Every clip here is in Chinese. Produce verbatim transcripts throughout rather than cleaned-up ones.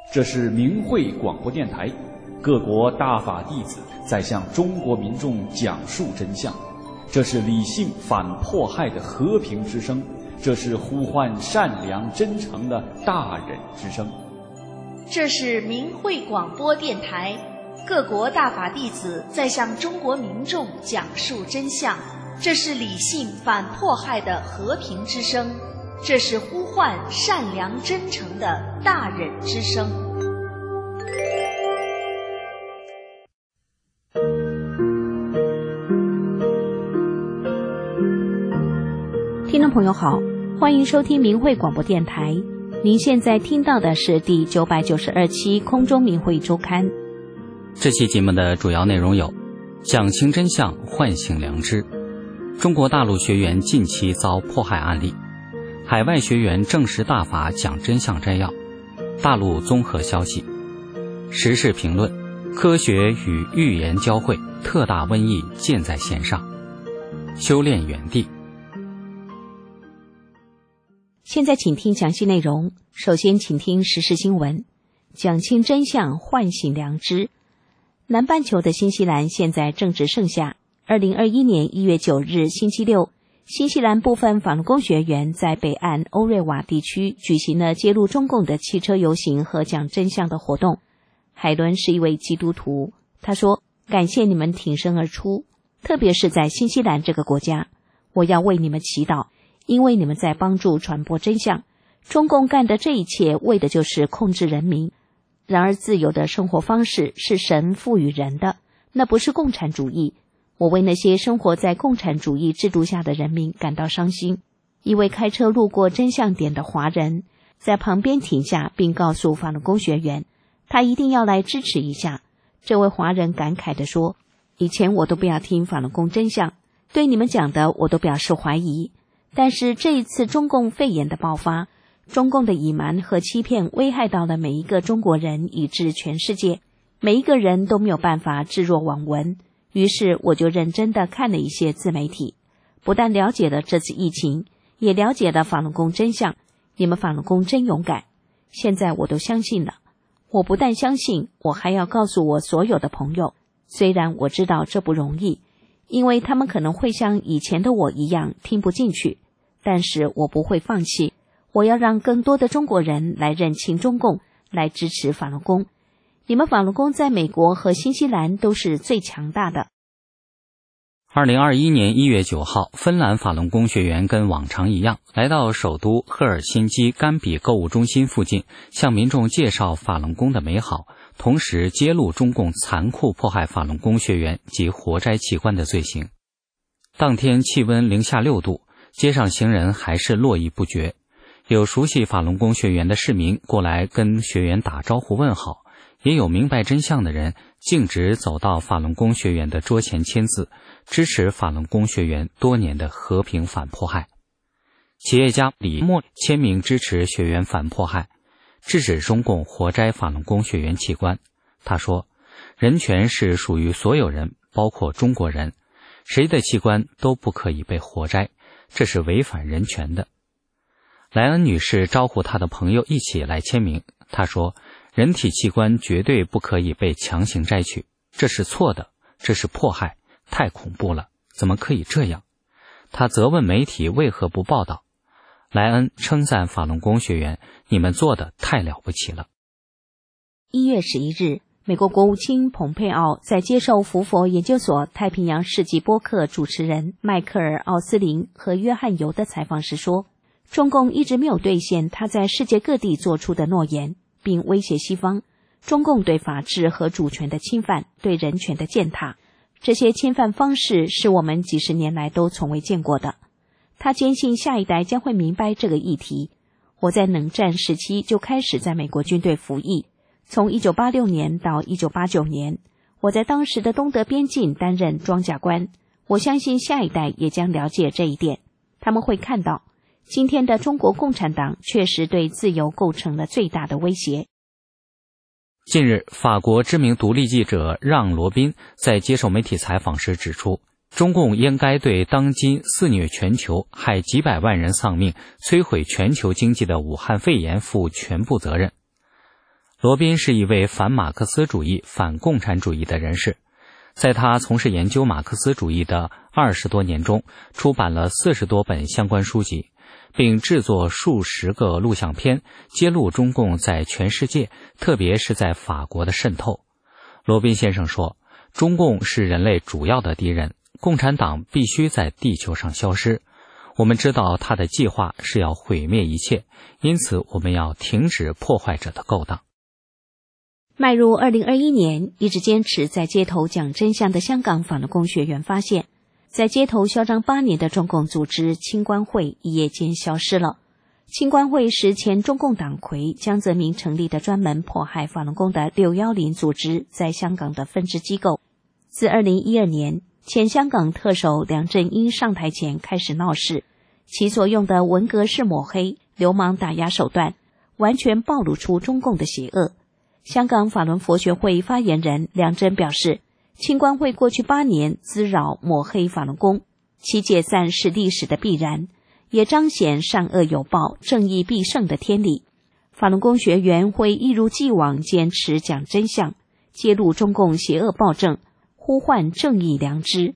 这是明慧广播电台，各国大法弟子在向中国民众讲述真相。这是理性反迫害的和平之声，这是呼唤善良真诚的大忍之声。 这是明慧广播电台，各国大法弟子在向中国民众讲述真相。这是理性反迫害的和平之声，这是呼唤善良真诚的大忍之声。 听众朋友好，欢迎收听明慧广播电台。您现在听到的是第九百九十二期空中明慧周刊。 这期节目的主要内容有：讲清真相，唤醒良知；中国大陆学员近期遭迫害案例；海外学员证实大法讲真相摘要；大陆综合消息；时事评论；科学与预言交汇，特大瘟疫箭在弦上；修炼原地。 现在请听详细内容。首先请听时事新闻。讲清真相，唤醒良知。南半球的新西兰现在正值盛夏。二零二一年一月九日星期六，新西兰部分法轮功学员在北岸欧瑞瓦地区举行了揭露中共的汽车游行和讲真相的活动。海伦是一位基督徒，他说：感谢你们挺身而出，特别是在新西兰这个国家，我要为你们祈祷，因为你们在帮助传播真相。中共干的这一切为的就是控制人民。然而自由的生活方式是神赋予人的，那不是共产主义。我为那些生活在共产主义制度下的人民感到伤心。一位开车路过真相点的华人在旁边停下，并告诉法轮功学员，他一定要来支持一下。这位华人感慨地说：以前我都不要听法轮功真相，对你们讲的我都表示怀疑。但是这一次中共肺炎的爆发，中共的隐瞒和欺骗危害到了每一个中国人，以致全世界每一个人都没有办法置若罔闻。于是我就认真地看了一些自媒体，不但了解了这次疫情，也了解了法轮功真相。你们法轮功真勇敢，现在我都相信了。我不但相信，我还要告诉我所有的朋友，虽然我知道这不容易，因为他们可能会像以前的我一样听不进去，但是我不会放弃。我要让更多的中国人来认清中共，来支持法轮功。你们法轮功在美国和新西兰都是最强大的。 二零二一年一月九号，芬兰法轮功学员跟往常一样，来到首都赫尔辛基甘比购物中心附近，向民众介绍法轮功的美好，同时揭露中共残酷迫害法轮功学员及活摘器官的罪行。当天气温零下六度，街上行人还是络绎不绝。有熟悉法轮功学员的市民过来跟学员打招呼问好，也有明白真相的人径直走到法轮功学员的桌前签字，支持法轮功学员多年的和平反迫害。企业家李默签名支持学员反迫害，制止中共活摘法轮功学员器官。他说：人权是属于所有人，包括中国人，谁的器官都不可以被活摘，这是违反人权的。莱恩女士招呼她的朋友一起来签名。她说：人体器官绝对不可以被强行摘取，这是错的，这是迫害，太恐怖了，怎么可以这样？她责问媒体为何不报道。莱恩称赞法轮功学员，你们做的太了不起了。 一月十一日，美国国务卿蓬佩奥在接受福佛研究所太平洋世纪播客主持人迈克尔·奥斯林和约翰·尤的采访时说，中共一直没有兑现他在世界各地做出的诺言，并威胁西方。中共对法治和主权的侵犯，对人权的践踏，这些侵犯方式是我们几十年来都从未见过的。他坚信下一代将会明白这个议题。我在冷战时期就开始在美国军队服役，从一九八六年到一九八九年，我在当时的东德边境担任装甲官。我相信下一代也将了解这一点，他们会看到今天的中国共产党确实对自由构成了最大的威胁。 近日，法国知名独立记者让·罗宾在接受媒体采访时指出，中共应该对当今肆虐全球、害几百万人丧命、摧毁全球经济的武汉肺炎负全部责任。 罗宾是一位反马克思主义、反共产主义的人士。在他从事研究马克思主义的二十多年中，出版了四十多本相关书籍，并制作数十个录像片，揭露中共在全世界，特别是在法国的渗透。罗宾先生说，中共是人类主要的敌人，共产党必须在地球上消失。我们知道他的计划是要毁灭一切，因此我们要停止破坏者的勾当。 迈入二零二一年，一直坚持在街头讲真相的香港法轮功学员发现，在街头嚣张八年的中共组织青关会一夜间消失了。青关会是前中共党魁江泽民成立的专门迫害法轮功的六一零组织在香港的分支机构。自二零一二年前香港特首梁振英上台前开始闹事，其所用的文革式抹黑、流氓打压手段，完全暴露出中共的邪恶。香港法轮佛学会发言人梁真表示，青关会过去八年滋扰抹黑法轮功，其解散是历史的必然，也彰显善恶有报、正义必胜的天理。法轮功学员会一如既往坚持讲真相，揭露中共邪恶暴政，呼唤正义良知。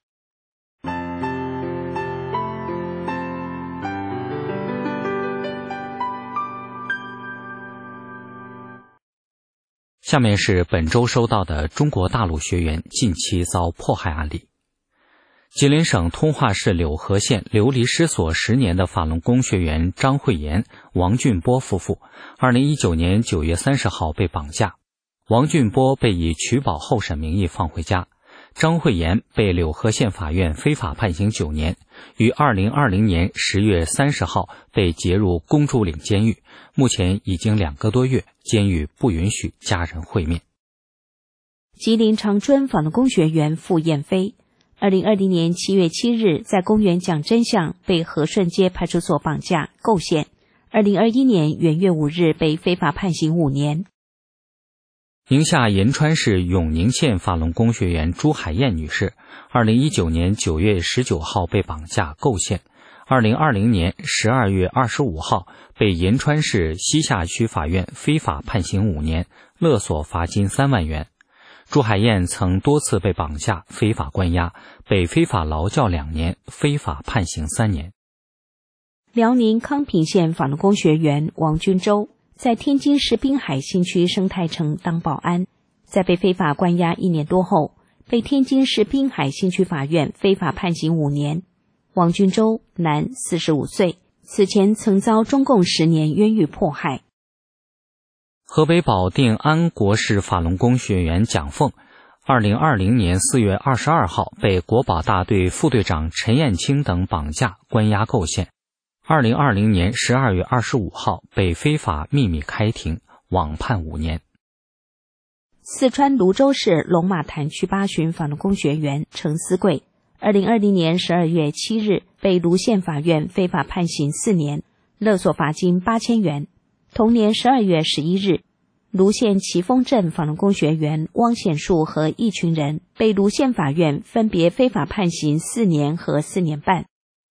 下面是本周收到的中国大陆学员近期遭迫害案例。吉林省通化市柳河县流离失所十年的法轮功学员张慧妍、王俊波夫妇，二零一九年九月三十号被绑架。王俊波被以取保候审名义放回家，张慧妍被柳河县法院非法判刑九年，于二零二零年十月三十号被劫入公主岭监狱，目前已经两个多月，监狱不允许家人会面。 吉林长春法轮功学员傅燕飞，二零二零年七月七日在公园讲真相被和顺街派出所绑架构陷，二零二一年元月五日被非法判刑五年。 宁夏银川市永宁县法轮功学员朱海燕女士，二零一九年九月十九号被绑架构陷，二零二零年十二月二十五号被银川市西夏区法院非法判刑五年，勒索罚金三万元。朱海燕曾多次被绑架、非法关押，被非法劳教两年，非法判刑三年。 辽宁康平县法轮功学员王军洲在天津市滨海新区生态城当保安，在被非法关押一年多后，被天津市滨海新区法院非法判刑五年。王军洲，男，四十五岁，此前曾遭中共十年冤狱迫害。 河北保定安国市法轮功学员蒋凤，二零二零年四月二十二号被国保大队副队长陈彦清等绑架关押构陷，二零二零年十二月二十五号被非法秘密开庭，网判五年。 四川泸州市龙马潭区八旬法轮功学员程思贵，二零二零年十二月七日被泸县法院非法判刑四年，勒索罚金八千元。同年十二月十一日，泸县奇峰镇法轮功学员汪显树和一群人被泸县法院分别非法判刑四年和四年半。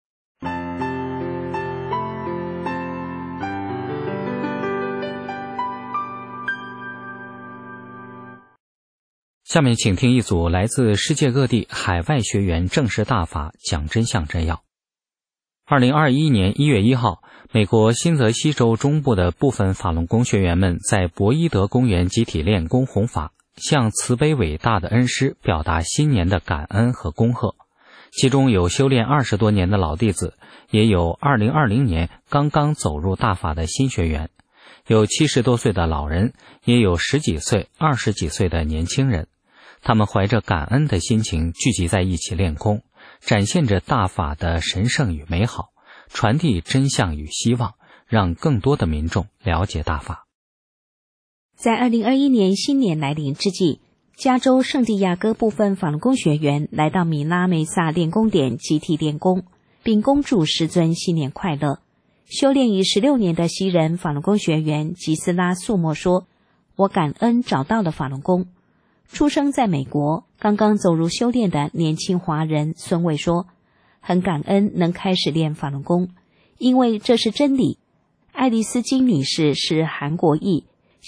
下面请听一组来自世界各地海外学员正式大法讲真相摘要。二零二一年一月一号，美国新泽西州中部的部分法轮功学员们在博伊德公园集体练功弘法，向慈悲伟大的恩师表达新年的感恩和恭贺。其中有修炼二十多年的老弟子，也有二零二零年刚刚走入大法的新学员，有七十多岁的老人，也有十几岁、二十几岁的年轻人。他们怀着感恩的心情聚集在一起练功，展现着大法的神圣与美好，传递真相与希望，让更多的民众了解大法。 在二零二一年新年来临之际，加州圣地亚哥部分法轮功学员来到米拉梅萨练功点集体练功，并恭祝师尊新年快乐。修炼已十六年的西人法轮功学员吉斯拉素莫说，我感恩找到了法轮功。出生在美国，刚刚走入修炼的年轻华人孙卫说，很感恩能开始练法轮功，因为这是真理。爱丽丝金女士是韩国裔，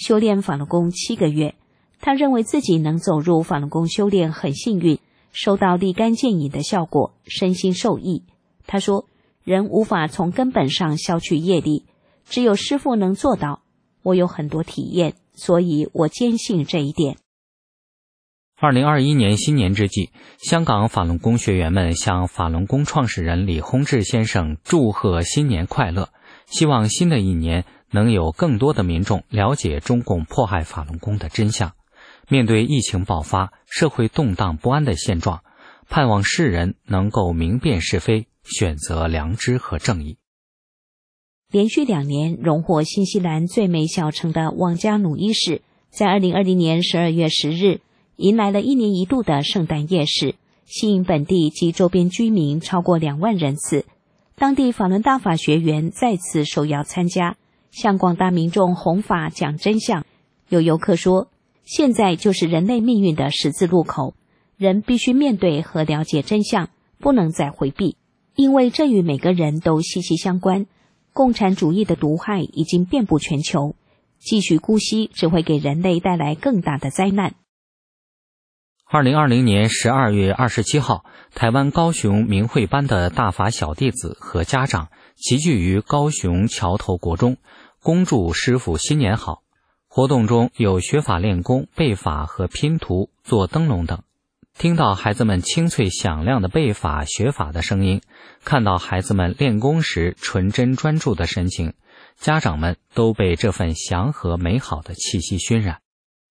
修炼法轮功七个月。他认为自己能走入法轮功修炼很幸运，收到立竿见影的效果，身心受益。他说，人无法从根本上消去业力，只有师父能做到。我有很多体验，所以我坚信这一点。 二零二一年新年之际，香港法轮功学员们向法轮功创始人李洪志先生祝贺新年快乐，希望新的一年能有更多的民众了解中共迫害法轮功的真相。面对疫情爆发、社会动荡不安的现状，盼望世人能够明辨是非，选择良知和正义。 连续两年荣获新西兰最美小城的旺加努伊市，在二零二零年十二月十日迎来了一年一度的圣诞夜市，吸引本地及周边居民超过两万人次。当地法轮大法学员再次受邀参加，向广大民众弘法讲真相。有游客说，现在就是人类命运的十字路口，人必须面对和了解真相，不能再回避，因为这与每个人都息息相关。共产主义的毒害已经遍布全球，继续姑息只会给人类带来更大的灾难。 二零二零年十二月二十七号，台湾高雄明慧班的大法小弟子和家长齐聚于高雄桥头国中，恭祝师父新年好。活动中有学法练功、背法和拼图、做灯笼等。听到孩子们清脆响亮的背法学法的声音，看到孩子们练功时纯真专注的神情，家长们都被这份祥和美好的气息熏染。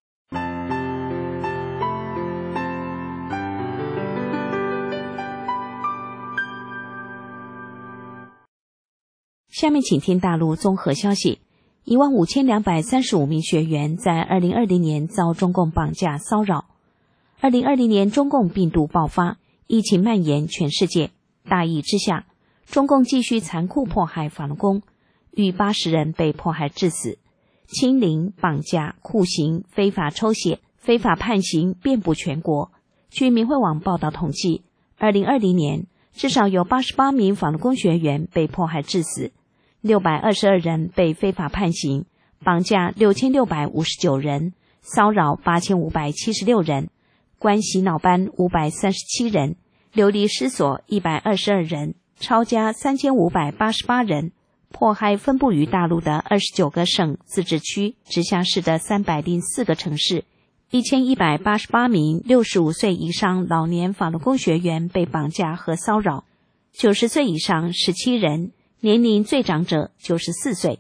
下面请听大陆综合消息。一万五千两百三十五名学员在二零二零年遭中共绑架骚扰。二零二零年中共病毒爆发，疫情蔓延全世界，大疫之下，中共继续残酷迫害法轮功，逾八十人被迫害致死，清零、绑架、酷刑、非法抽血、非法判刑遍布全国。据明慧网报道统计，二零二零年至少有八十八名法轮功学员被迫害致死，六百二十二人被非法判刑，绑架六千六百五十九人，骚扰八千五百七十六人，关洗脑班五百三十七人，流离失所一百二十二人，抄家三千五百八十八人，迫害分布于大陆的二十九个省、自治区、直辖市的三百零四个城市，一千一百八十八名六十五岁以上老年法轮功学员被绑架和骚扰，九十岁以上十七人，年龄最长者九十四岁。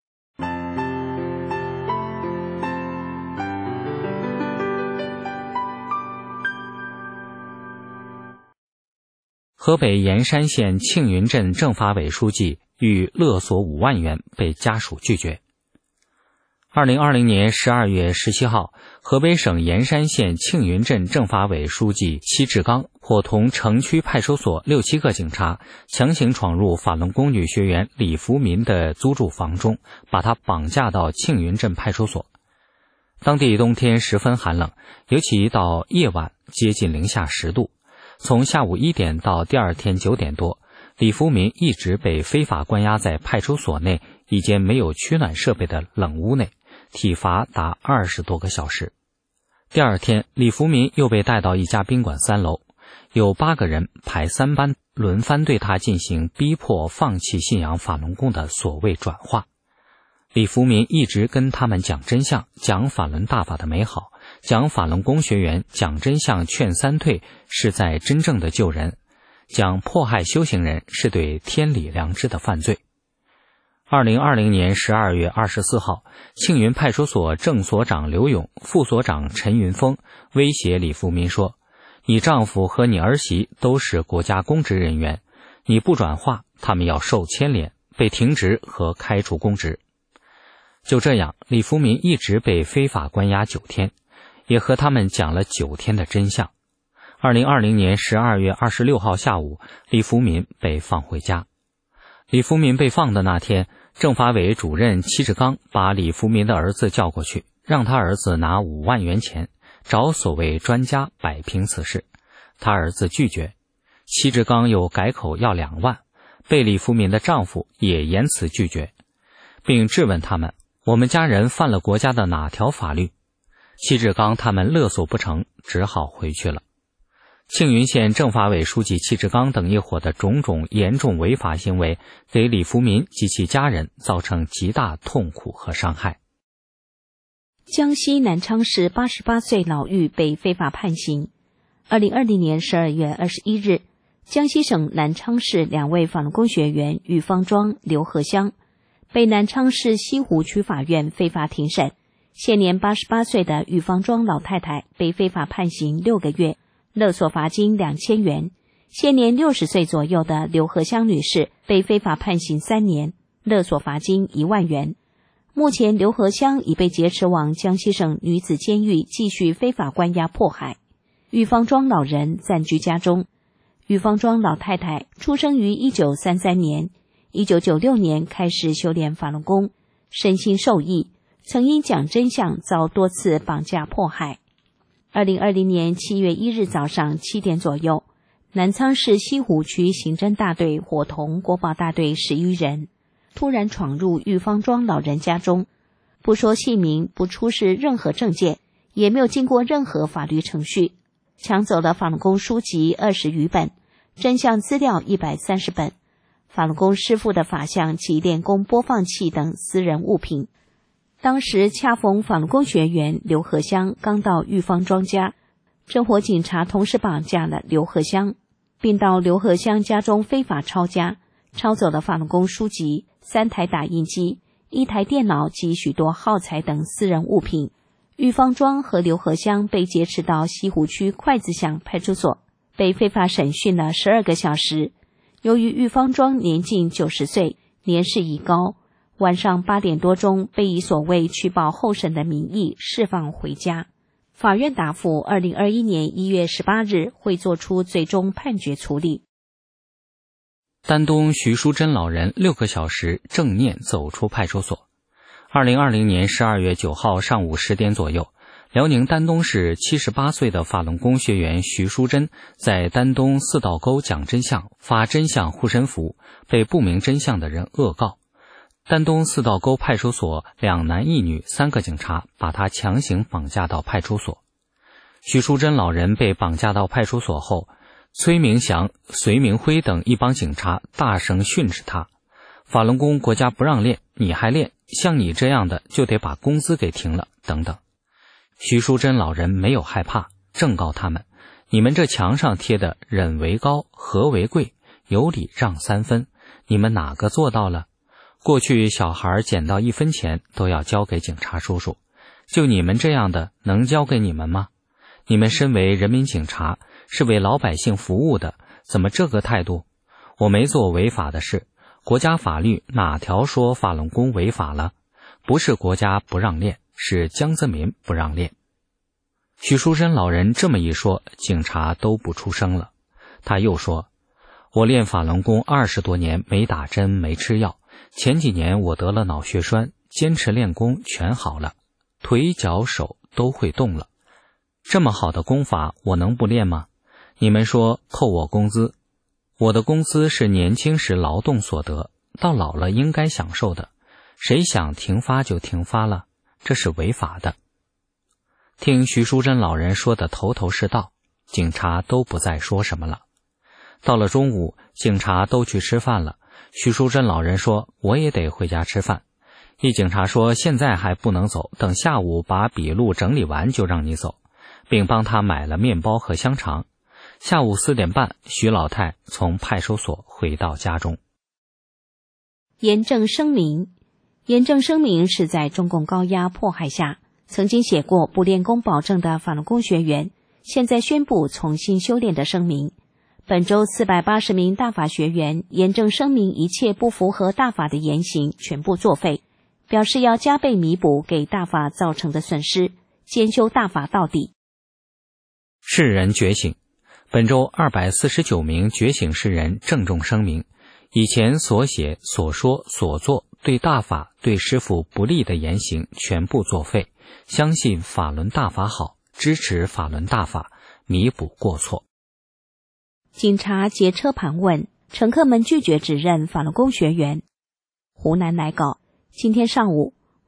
河北盐山县庆云镇政法委书记欲勒索五万元被家属拒绝。二零二零年十二月十七号，河北省盐山县庆云镇政法委书记戚志刚伙同城区派出所六七个警察，强行闯入法轮功女学员李福民的租住房中，把她绑架到庆云镇派出所。当地冬天十分寒冷，尤其到夜晚接近零下十度。从下午一点到第二天九点多，李福民一直被非法关押在派出所内一间没有取暖设备的冷屋内，体罚达二十多个小时。第二天，李福民又被带到一家宾馆三楼，有八个人排三班，轮番对他进行逼迫放弃信仰法轮功的所谓转化。李福民一直跟他们讲真相，讲法轮大法的美好，讲法轮功学员讲真相劝三退是在真正的救人，讲迫害修行人是对天理良知的犯罪。二零二零年十二月二十四号，庆云派出所正所长刘勇、副所长陈云峰威胁李福民说，你丈夫和你儿媳都是国家公职人员，你不转化，他们要受牵连，被停职和开除公职。就这样，李福民一直被非法关押九天，也和他们讲了九天的真相。二零二零年十二月二十六号下午，李福民被放回家。李福民被放的那天，政法委主任戚志刚把李福民的儿子叫过去，让他儿子拿五万元钱，找所谓专家摆平此事。他儿子拒绝，戚志刚又改口要两万，被李福民的丈夫也言辞拒绝，并质问他们我们家人犯了国家的哪条法律？戚志刚他们勒索不成，只好回去了。庆云县政法委书记戚志刚等一伙的种种严重违法行为，给李福民及其家人造成极大痛苦和伤害。 江西南昌市八十八岁老妪被非法判刑。二零二零年十二月二十一日，江西省南昌市两位法轮功学员郁方庄、刘和香被南昌市西湖区法院非法庭审。现年八十八岁的郁方庄老太太被非法判刑六个月，勒索罚金两千元。现年六十岁左右的刘和香女士被非法判刑三年，勒索罚金一万元。目前刘和香已被劫持往江西省女子监狱继续非法关押迫害。郁方庄老人暂居家中。郁方庄老太太出生于一九三三年，一九九六年开始修炼法轮功，身心受益，曾因讲真相遭多次绑架迫害。二零二零年七月一日早上七点左右，南昌市西湖区刑侦大队伙同国保大队十余人，突然闯入郁方庄老人家中，不说姓名，不出示任何证件，也没有经过任何法律程序，抢走了法轮功书籍二十余本，真相资料一百三十本，法轮功师父的法像及练功播放器等私人物品。当时恰逢法轮功学员刘和香刚到郁方庄家，侦火警察同时绑架了刘和香，并到刘和香家中非法抄家，抄走了法轮功书籍、三台打印机、一台电脑及许多耗材等私人物品。郁方庄和刘和香被劫持到西湖区筷子巷派出所，被非法审讯了十二个小时。由于郁方庄年近九十岁，年事已高，晚上八点多钟被以所谓取保候审的名义释放回家。法院答复二零二一年一月十八日会作出最终判决处理。 丹东徐淑珍老人六个小时正念走出派出所。二零二零年十二月九号上午十点左右，辽宁丹东市七十八岁的法轮功学员徐淑珍在丹东四道沟讲真相发真相护身符，被不明真相的人恶告。丹东四道沟派出所两男一女三个警察把他强行绑架到派出所。徐淑珍老人被绑架到派出所后，崔明祥、隋明辉等一帮警察大声训斥他：法轮功国家不让练，你还练，像你这样的就得把工资给停了，等等。徐淑珍老人没有害怕，正告他们：你们这墙上贴的忍为高，和为贵，有理让三分，你们哪个做到了？过去小孩捡到一分钱都要交给警察叔叔，就你们这样的能交给你们吗？你们身为人民警察，是为老百姓服务的，怎么这个态度？我没做违法的事，国家法律哪条说法轮功违法了？不是国家不让练，是江泽民不让练。徐淑珍老人这么一说，警察都不出声了。他又说：我练法轮功二十多年，没打针没吃药，前几年我得了脑血栓，坚持练功全好了，腿脚手都会动了。这么好的功法我能不练吗？你们说扣我工资，我的工资是年轻时劳动所得，到老了应该享受的，谁想停发就停发了，这是违法的。听徐淑珍老人说的头头是道，警察都不再说什么了。到了中午，警察都去吃饭了，徐淑珍老人说：我也得回家吃饭。一警察说：现在还不能走，等下午把笔录整理完就让你走，并帮他买了面包和香肠。下午四点半，徐老太从派出所回到家中。 严正声明。严正声明是在中共高压迫害下，曾经写过不练功保证的法轮功学员，现在宣布重新修炼的声明。本周四百八十名大法学员严正声明，一切不符合大法的言行全部作废，表示要加倍弥补给大法造成的损失，兼修大法到底。 世人觉醒。本周二百四十九名觉醒世人郑重声明，以前所写所说所做对大法对师父不利的言行全部作废，相信法轮大法好，支持法轮大法，弥补过错。 警察劫车盘问，乘客们拒绝指认法轮功学员。湖南来稿，今天上午，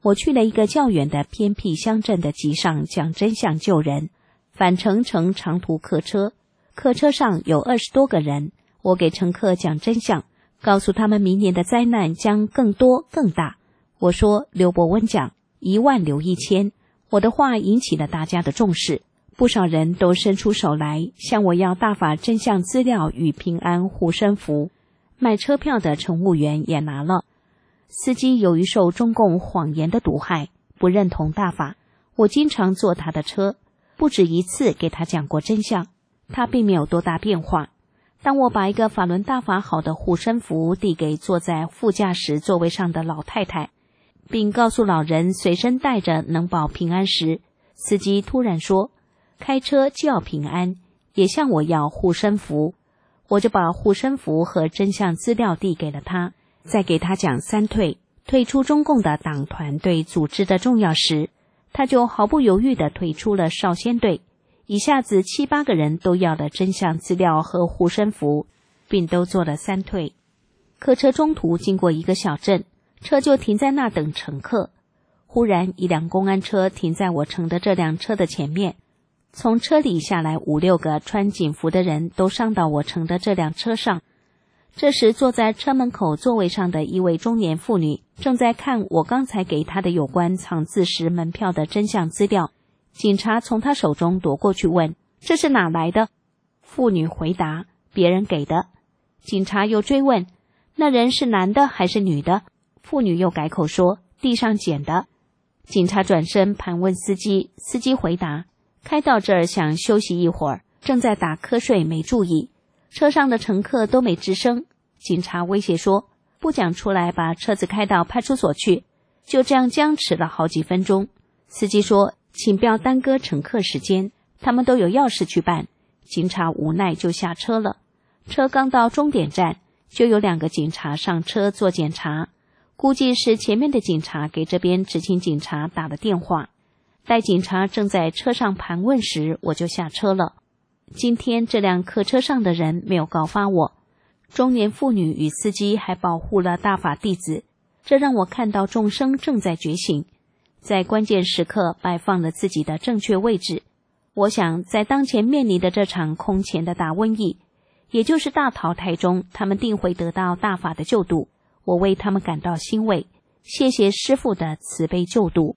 我去了一个较远的偏僻乡镇的集上讲真相救人，返程乘长途客车，客车上有二十多个人，我给乘客讲真相，告诉他们明年的灾难将更多更大。我说刘伯温讲一万留一千，我的话引起了大家的重视，不少人都伸出手来向我要大法真相资料与平安护身符，卖车票的乘务员也拿了。司机由于受中共谎言的毒害，不认同大法，我经常坐他的车，不止一次给他讲过真相，他并没有多大变化。当我把一个法轮大法好的护身符递给坐在副驾驶座位上的老太太，并告诉老人随身带着能保平安时，司机突然说，开车就要平安，也向我要护身符。我就把护身符和真相资料递给了他，再给他讲三退，退出中共的党团对组织的重要时，他就毫不犹豫地退出了少先队。一下子七八个人都要了真相资料和护身符，并都做了三退。客车中途经过一个小镇，车就停在那等乘客。忽然一辆公安车停在我乘的这辆车的前面，从车里下来五六个穿警服的人，都上到我乘的这辆车上。这时坐在车门口座位上的一位中年妇女正在看我刚才给她的有关藏自食门票的真相资料。警察从她手中夺过去问，这是哪来的？妇女回答，别人给的。警察又追问，那人是男的还是女的？妇女又改口说，地上捡的。警察转身盘问司机，司机回答，开到这儿想休息一会儿，正在打瞌睡没注意。车上的乘客都没吱声。警察威胁说，不讲出来把车子开到派出所去。就这样僵持了好几分钟。司机说，请不要耽搁乘客时间，他们都有要事去办。警察无奈就下车了。车刚到终点站，就有两个警察上车做检查，估计是前面的警察给这边执勤警察打了电话。待警察正在车上盘问时，我就下车了。今天这辆客车上的人没有告发我，中年妇女与司机还保护了大法弟子，这让我看到众生正在觉醒，在关键时刻摆放了自己的正确位置。我想在当前面临的这场空前的大瘟疫，也就是大淘汰中，他们定会得到大法的救度，我为他们感到欣慰，谢谢师父的慈悲救度。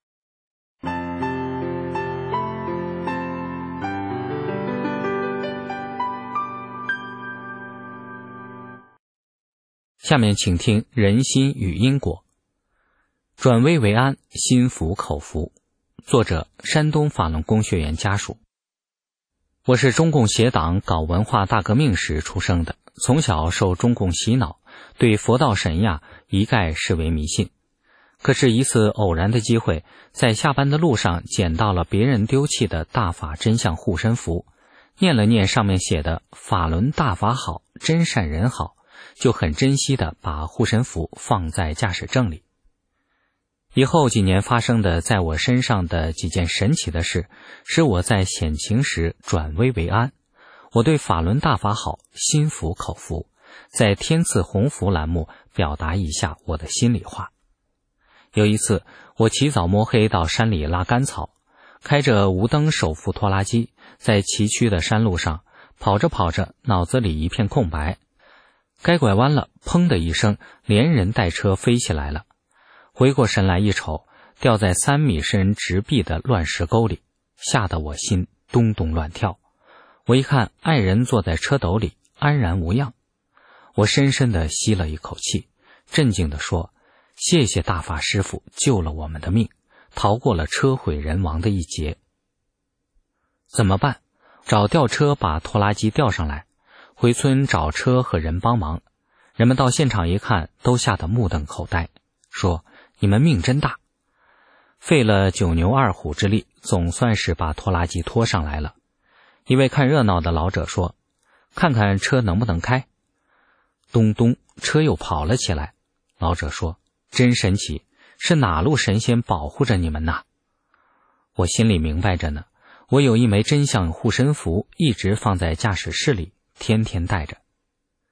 下面请听人心与因果。转危为安，心服口服。作者：山东法轮功学员家属。我是中共邪党搞文化大革命时出生的，从小受中共洗脑，对佛道神呀一概视为迷信。可是一次偶然的机会，在下班的路上捡到了别人丢弃的大法真相护身符，念了念上面写的法轮大法好，真善人好，就很珍惜地把护身符放在驾驶证里。以后几年发生的在我身上的几件神奇的事，使我在险情时转危为安。我对法轮大法好心服口服，在天赐鸿福栏目表达一下我的心里话。有一次，我起早摸黑到山里拉干草，开着无灯手扶拖拉机，在崎岖的山路上跑着跑着，脑子里一片空白。该拐弯了，砰的一声，连人带车飞起来了。回过神来一瞅，掉在三米深直壁的乱石沟里，吓得我心咚咚乱跳。我一看，爱人坐在车斗里，安然无恙。我深深地吸了一口气，镇静地说，谢谢大法师父救了我们的命，逃过了车毁人亡的一劫。怎么办？找吊车把拖拉机吊上来，回村找车和人帮忙。人们到现场一看，都吓得目瞪口呆，说，你们命真大。费了九牛二虎之力，总算是把拖拉机拖上来了。一位看热闹的老者说，看看车能不能开。咚咚，车又跑了起来。老者说，真神奇，是哪路神仙保护着你们呢？我心里明白着呢，我有一枚真相护身符，一直放在驾驶室里，天天带着。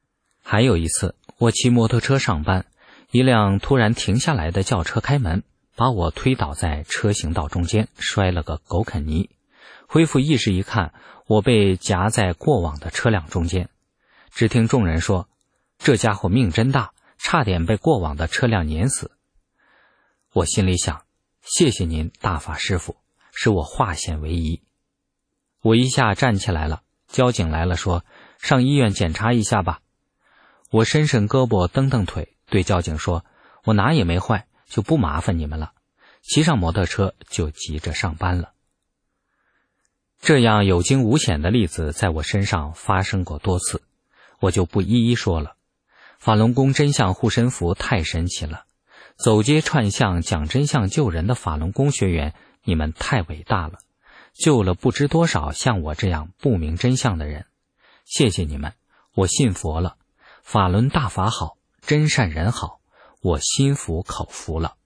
还有一次，我骑摩托车上班，一辆突然停下来的轿车开门， 把我推倒在车行道中间，摔了个狗啃泥。恢复意识一看，我被夹在过往的车辆中间。只听众人说，这家伙命真大，差点被过往的车辆碾死。我心里想，谢谢您大法师父，使我化险为夷。我一下站起来了，交警来了，说上医院检查一下吧。我伸伸胳膊蹬蹬腿，对交警说，我哪也没坏，就不麻烦你们了。骑上摩托车就急着上班了。这样有惊无险的例子在我身上发生过多次，我就不一一说了。法轮功真相护身符太神奇了，走街串巷讲真相救人的法轮功学员，你们太伟大了，救了不知多少像我这样不明真相的人。谢谢你们，我信佛了，法轮大法好，真善人好，我心服口服了。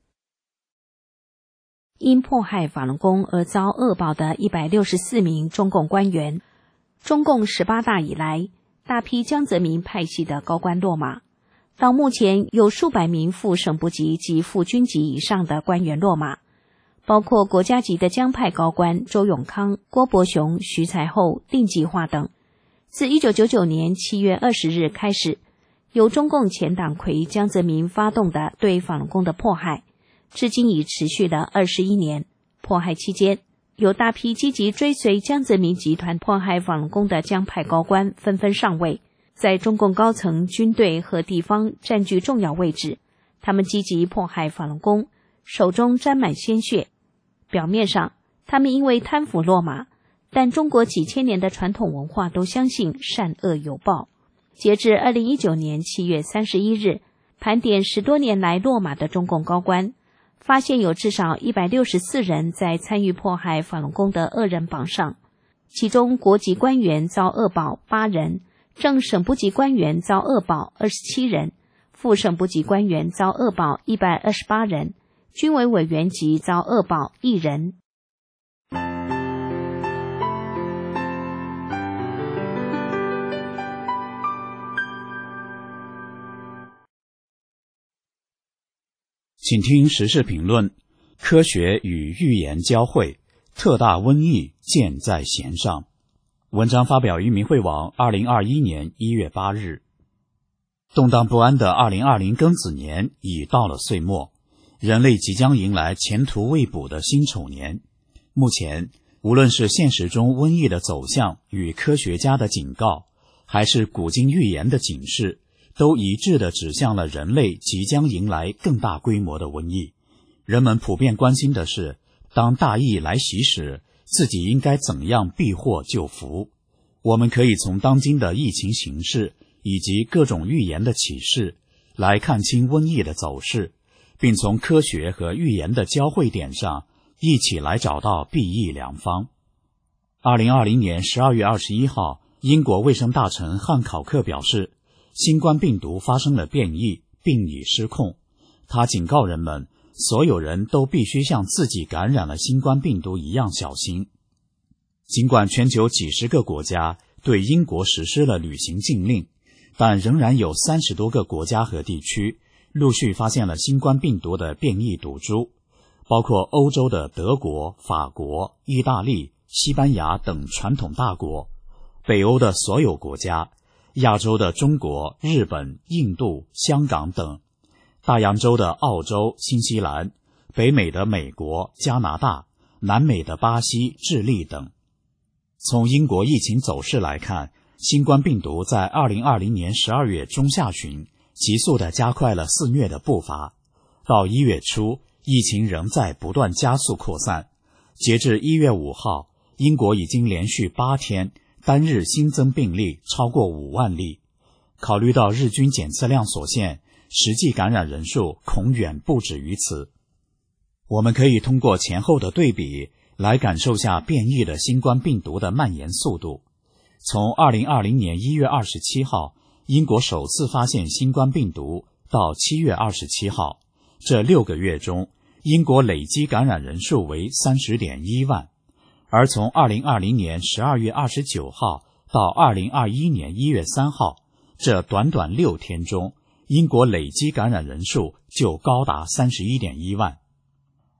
因迫害法轮功而遭恶报的一百六十四名中共官员，中共十八大以来，大批江泽民派系的高官落马。到目前，有数百名副省部级及副军级以上的官员落马，包括国家级的江派高官周永康、郭伯雄、徐才厚、丁继化等。自一九九九年七月二十日开始，由中共前党魁江泽民发动的对法轮功的迫害，至今已持续了二十一年。迫害期间，有大批积极追随江泽民集团迫害法轮功的江派高官纷纷上位，在中共高层、军队和地方占据重要位置。他们积极迫害法轮功，手中沾满鲜血。表面上，他们因为贪腐落马，但中国几千年的传统文化都相信善恶有报。截至二零一九年七月三十一日，盘点十多年来落马的中共高官，发现有至少一百六十四人在参与迫害法轮功的恶人榜上，其中国级官员遭恶报八人，正省部级官员遭恶报二十七人，副省部级官员遭恶报一百二十八人，军委委员级遭恶报一人。 请听时事评论：科学与预言交汇，特大瘟疫箭在弦上。文章发表于明慧网，二零二一年一月八日。动荡不安的二零二零庚子年已到了岁末，人类即将迎来前途未卜的辛丑年。目前，无论是现实中瘟疫的走向与科学家的警告，还是古今预言的警示，都一致地指向了人类即将迎来更大规模的瘟疫。人们普遍关心的是，当大疫来袭时，自己应该怎样避祸救福。我们可以从当今的疫情形势以及各种预言的启示来看清瘟疫的走势，并从科学和预言的交汇点上一起来找到避疫良方。二零二零年十二月二十一号，英国卫生大臣汉考克表示，新冠病毒发生了变异，并已失控。他警告人们，所有人都必须像自己感染了新冠病毒一样小心。尽管全球几十个国家对英国实施了旅行禁令，但仍然有三十多个国家和地区陆续发现了新冠病毒的变异毒株，包括欧洲的德国、法国、意大利、西班牙等传统大国，北欧的所有国家，亚洲的中国、日本、印度、香港等，大洋洲的澳洲、新西兰，北美的美国、加拿大，南美的巴西、智利等。从英国疫情走势来看，新冠病毒在二零二零年十二月中下旬急速地加快了肆虐的步伐，到一月初，疫情仍在不断加速扩散。截至一月五号，英国已经连续八天单日新增病例超过五万例。考虑到日均检测量所限，实际感染人数恐远不止于此。我们可以通过前后的对比来感受下变异的新冠病毒的蔓延速度。从二零二零年一月二十七号，英国首次发现新冠病毒到七月二十七号，这六个月中，英国累计感染人数为 三十点一万。而从二零二零年十二月二十九号到二零二一年一月三号，这短短六天中，英国累计感染人数就高达 三十一点一万。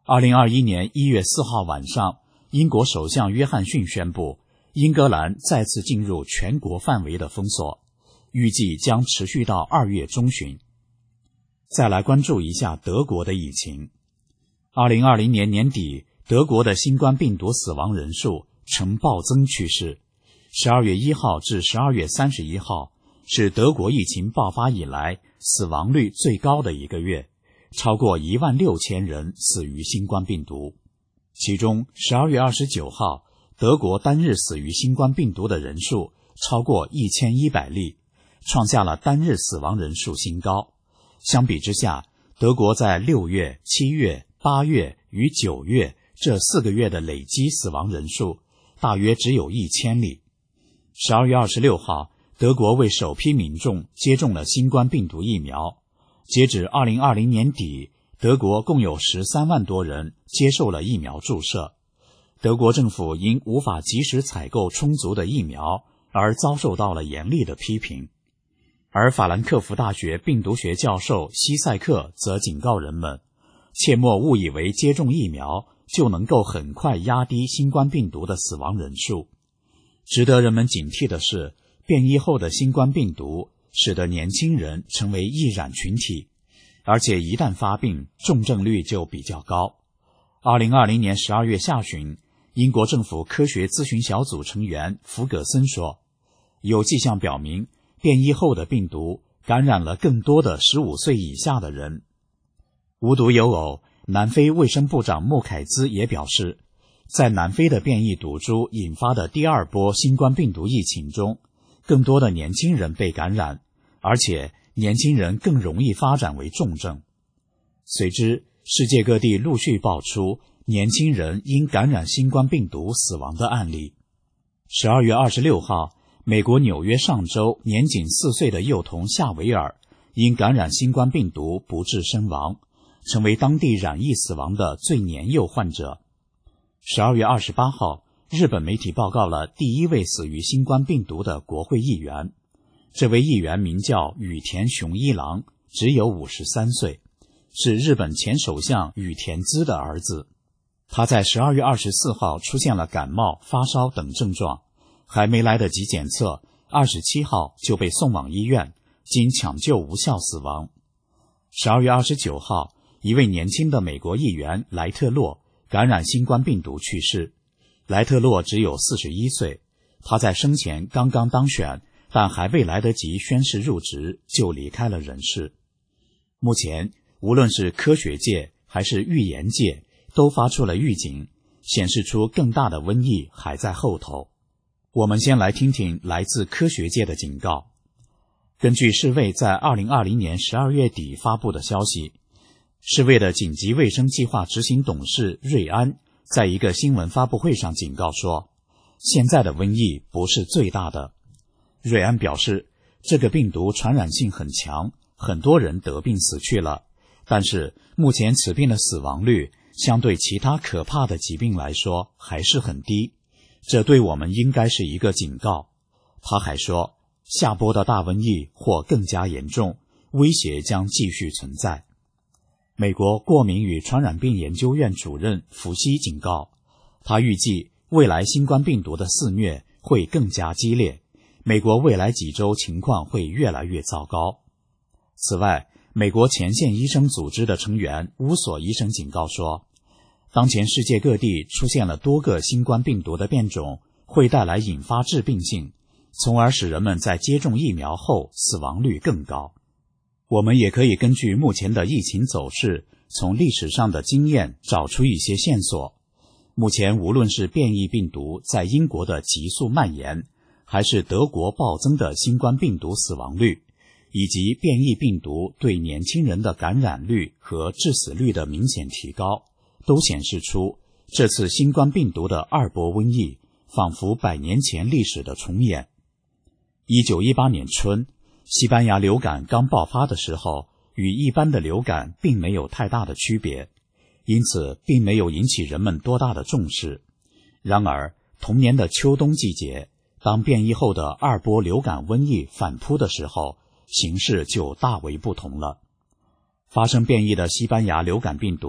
二零二一年一月四号晚上，英国首相约翰逊宣布，英格兰再次进入全国范围的封锁，预计将持续到二月中旬。再来关注一下德国的疫情。二零二零年年底，德国的新冠病毒死亡人数呈暴增趋势。十二月一号至十二月三十一号是德国疫情爆发以来死亡率最高的一个月，超过一万六千人死于新冠病毒。其中十二月二十九号，德国单日死于新冠病毒的人数超过一千一百例，创下了单日死亡人数新高。相比之下，德国在六月、七月、八月与九月这四个月的累积死亡人数大约只有一千例。十二月二十六号，德国为首批民众接种了新冠病毒疫苗。截止二零二零年底，德国共有十三万多人接受了疫苗注射。德国政府因无法及时采购充足的疫苗而遭受到了严厉的批评。而法兰克福大学病毒学教授希塞克则警告人们，切莫误以为接种疫苗就能够很快压低新冠病毒的死亡人数。值得人们警惕的是，变异后的新冠病毒使得年轻人成为易染群体，而且一旦发病，重症率就比较高。二零二零年十二月下旬，英国政府科学咨询小组成员福葛森说，有迹象表明变异后的病株感染了更多的十五岁以下的人。无独有偶，南非卫生部长穆凯兹也表示，在南非的变异毒株引发的第二波新冠病毒疫情中，更多的年轻人被感染，而且年轻人更容易发展为重症。随之，世界各地陆续爆出年轻人因感染新冠病毒死亡的案例。十二月二十六号，美国纽约上州年仅四岁的幼童夏维尔因感染新冠病毒不治身亡，成为当地染疫死亡的最年幼患者。十二月二十八号，日本媒体报告了第一位死于新冠病毒的国会议员。这位议员名叫羽田雄一郎，只有五十三岁，是日本前首相羽田孜的儿子。他在十二月二十四号出现了感冒、发烧等症状，还没来得及检测，二十七号就被送往医院，经抢救无效死亡。十二月二十九号，一位年轻的美国议员莱特洛感染新冠病毒去世。莱特洛只有四十一岁，他在生前刚刚当选，但还未来得及宣誓入职就离开了人世。目前，无论是科学界还是预言界都发出了预警，显示出更大的瘟疫还在后头。我们先来听听来自科学界的警告。根据世卫在二零二零年十二月底发布的消息，世卫的紧急卫生计划执行董事瑞安在一个新闻发布会上警告说，现在的瘟疫不是最大的。瑞安表示，这个病毒传染性很强，很多人得病死去了，但是目前此病的死亡率相对其他可怕的疾病来说还是很低，这对我们应该是一个警告。他还说，下波的大瘟疫或更加严重，威胁将继续存在。美国过敏与传染病研究院主任福西警告，他预计未来新冠病毒的肆虐会更加激烈，美国未来几周情况会越来越糟糕。此外，美国前线医生组织的成员乌索医生警告说，当前世界各地出现了多个新冠病毒的变种，会带来引发致病性，从而使人们在接种疫苗后死亡率更高。我们也可以根据目前的疫情走势，从历史上的经验找出一些线索。目前无论是变异病毒在英国的急速蔓延，还是德国暴增的新冠病毒死亡率，以及变异病毒对年轻人的感染率和致死率的明显提高，都显示出这次新冠病毒的二波瘟疫仿佛百年前历史的重演。一九一八年春，西班牙流感刚爆发的时候，与一般的流感并没有太大的区别，因此并没有引起人们多大的重视。然而，同年的秋冬季节，当变异后的二波流感瘟疫反扑的时候，形势就大为不同了。发生变异的西班牙流感病毒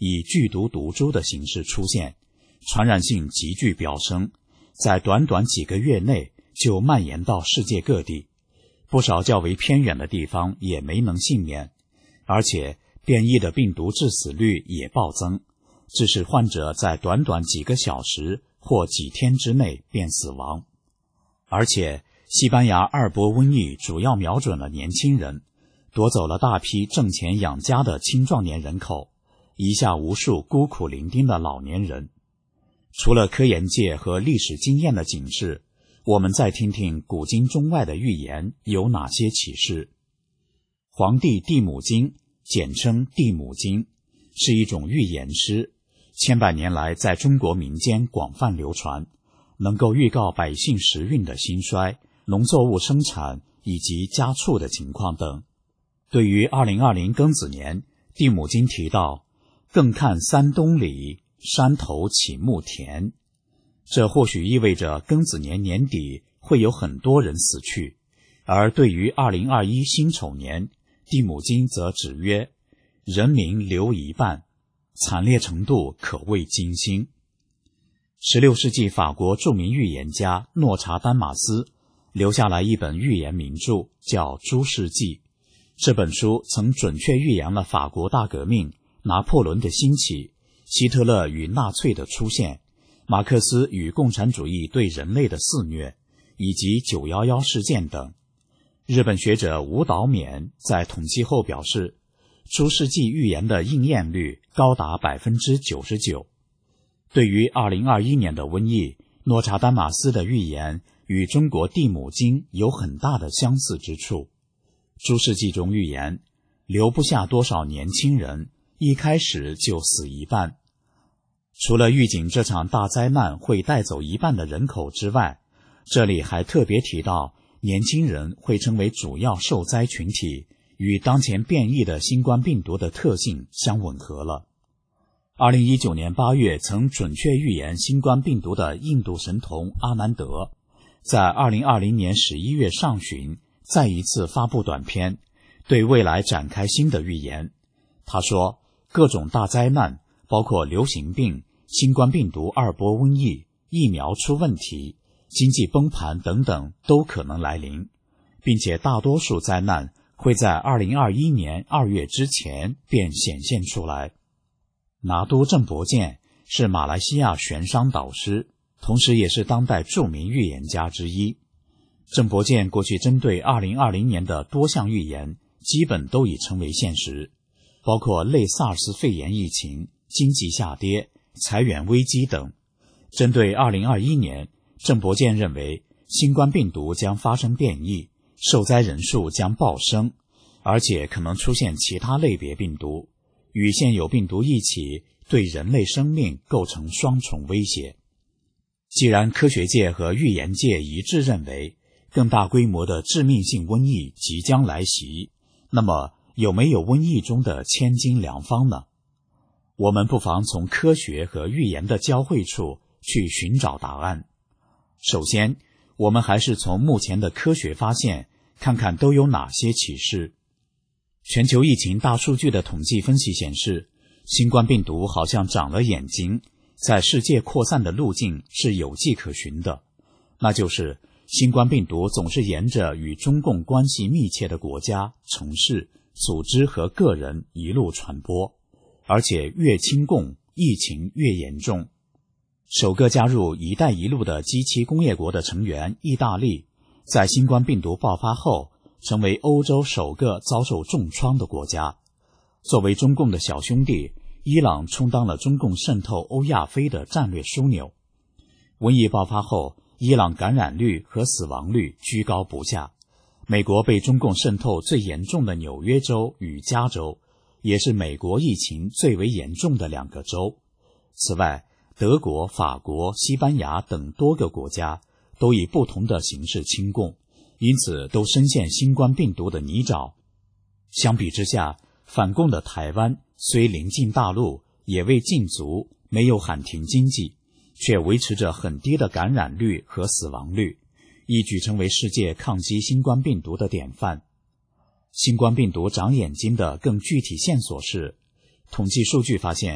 以剧毒毒株的形式出现，传染性急剧飙升，在短短几个月内就蔓延到世界各地，不少较为偏远的地方也没能幸免，而且变异的病毒致死率也暴增，致使患者在短短几个小时或几天之内便死亡。而且西班牙二波瘟疫主要瞄准了年轻人，夺走了大批挣钱养家的青壮年人口，遗下无数孤苦伶仃的老年人。除了科研界和历史经验的警示，我们再听听古今中外的预言有哪些启示。黄帝地母经，简称地母经，是一种预言诗，千百年来在中国民间广泛流传，能够预告百姓时运的兴衰、农作物生产以及家畜的情况等。对于二零二零庚子年，地母经提到，更看山东里，山头起木田。这或许意味着庚子年年底会有很多人死去，而对于二零二一辛丑年，地母经则指曰，人民流一半，惨烈程度可谓惊心。十六世纪法国著名预言家诺查丹马斯留下来一本预言名著，叫《诸世纪》。这本书曾准确预言了法国大革命、拿破仑的兴起、希特勒与纳粹的出现、马克思与共产主义对人类的肆虐，以及九一一事件等。日本学者吴岛勉在统计后表示，诸世纪预言的应验率高达 百分之九十九。 对于二零二一年的瘟疫，诺查丹马斯的预言与中国地母经有很大的相似之处。诸世纪中预言，留不下多少年轻人，一开始就死一半。除了预警这场大灾难会带走一半的人口之外，这里还特别提到年轻人会成为主要受灾群体，与当前变异的新冠病毒的特性相吻合了。二零一九年八月曾准确预言新冠病毒的印度神童阿南德，在二零二零年十一月上旬再一次发布短片，对未来展开新的预言。他说，各种大灾难，包括流行病、新冠病毒二波瘟疫、疫苗出问题、经济崩盘等等都可能来临，并且大多数灾难会在二零二一年二月之前便显现出来。拿督郑伯健是马来西亚悬商导师，同时也是当代著名预言家之一。郑伯健过去针对二零二零年的多项预言基本都已成为现实，包括类 SARS 肺炎疫情、经济下跌、裁员危机等。针对二零二一年，郑伯健认为新冠病毒将发生变异，受灾人数将暴升，而且可能出现其他类别病毒，与现有病毒一起对人类生命构成双重威胁。既然科学界和预言界一致认为更大规模的致命性瘟疫即将来袭，那么有没有瘟疫中的千金良方呢？我们不妨从科学和预言的交汇处去寻找答案。首先，我们还是从目前的科学发现看看都有哪些启示。全球疫情大数据的统计分析显示，新冠病毒好像长了眼睛，在世界扩散的路径是有迹可循的，那就是新冠病毒总是沿着与中共关系密切的国家、城市、组织和个人一路传播，而且越亲共，疫情越严重。首个加入“一带一路”的机器工业国的成员意大利，在新冠病毒爆发后成为欧洲首个遭受重创的国家。作为中共的小兄弟，伊朗充当了中共渗透欧亚非的战略枢纽。瘟疫爆发后，伊朗感染率和死亡率居高不下。美国被中共渗透最严重的纽约州与加州，也是美国疫情最为严重的两个州。此外，德国、法国、西班牙等多个国家都以不同的形式亲共，因此都深陷新冠病毒的泥沼。相比之下，反共的台湾虽临近大陆，也未禁足，没有喊停经济，却维持着很低的感染率和死亡率，一举成为世界抗击新冠病毒的典范。新冠病毒长眼睛的更具体线索是，统计数据发现，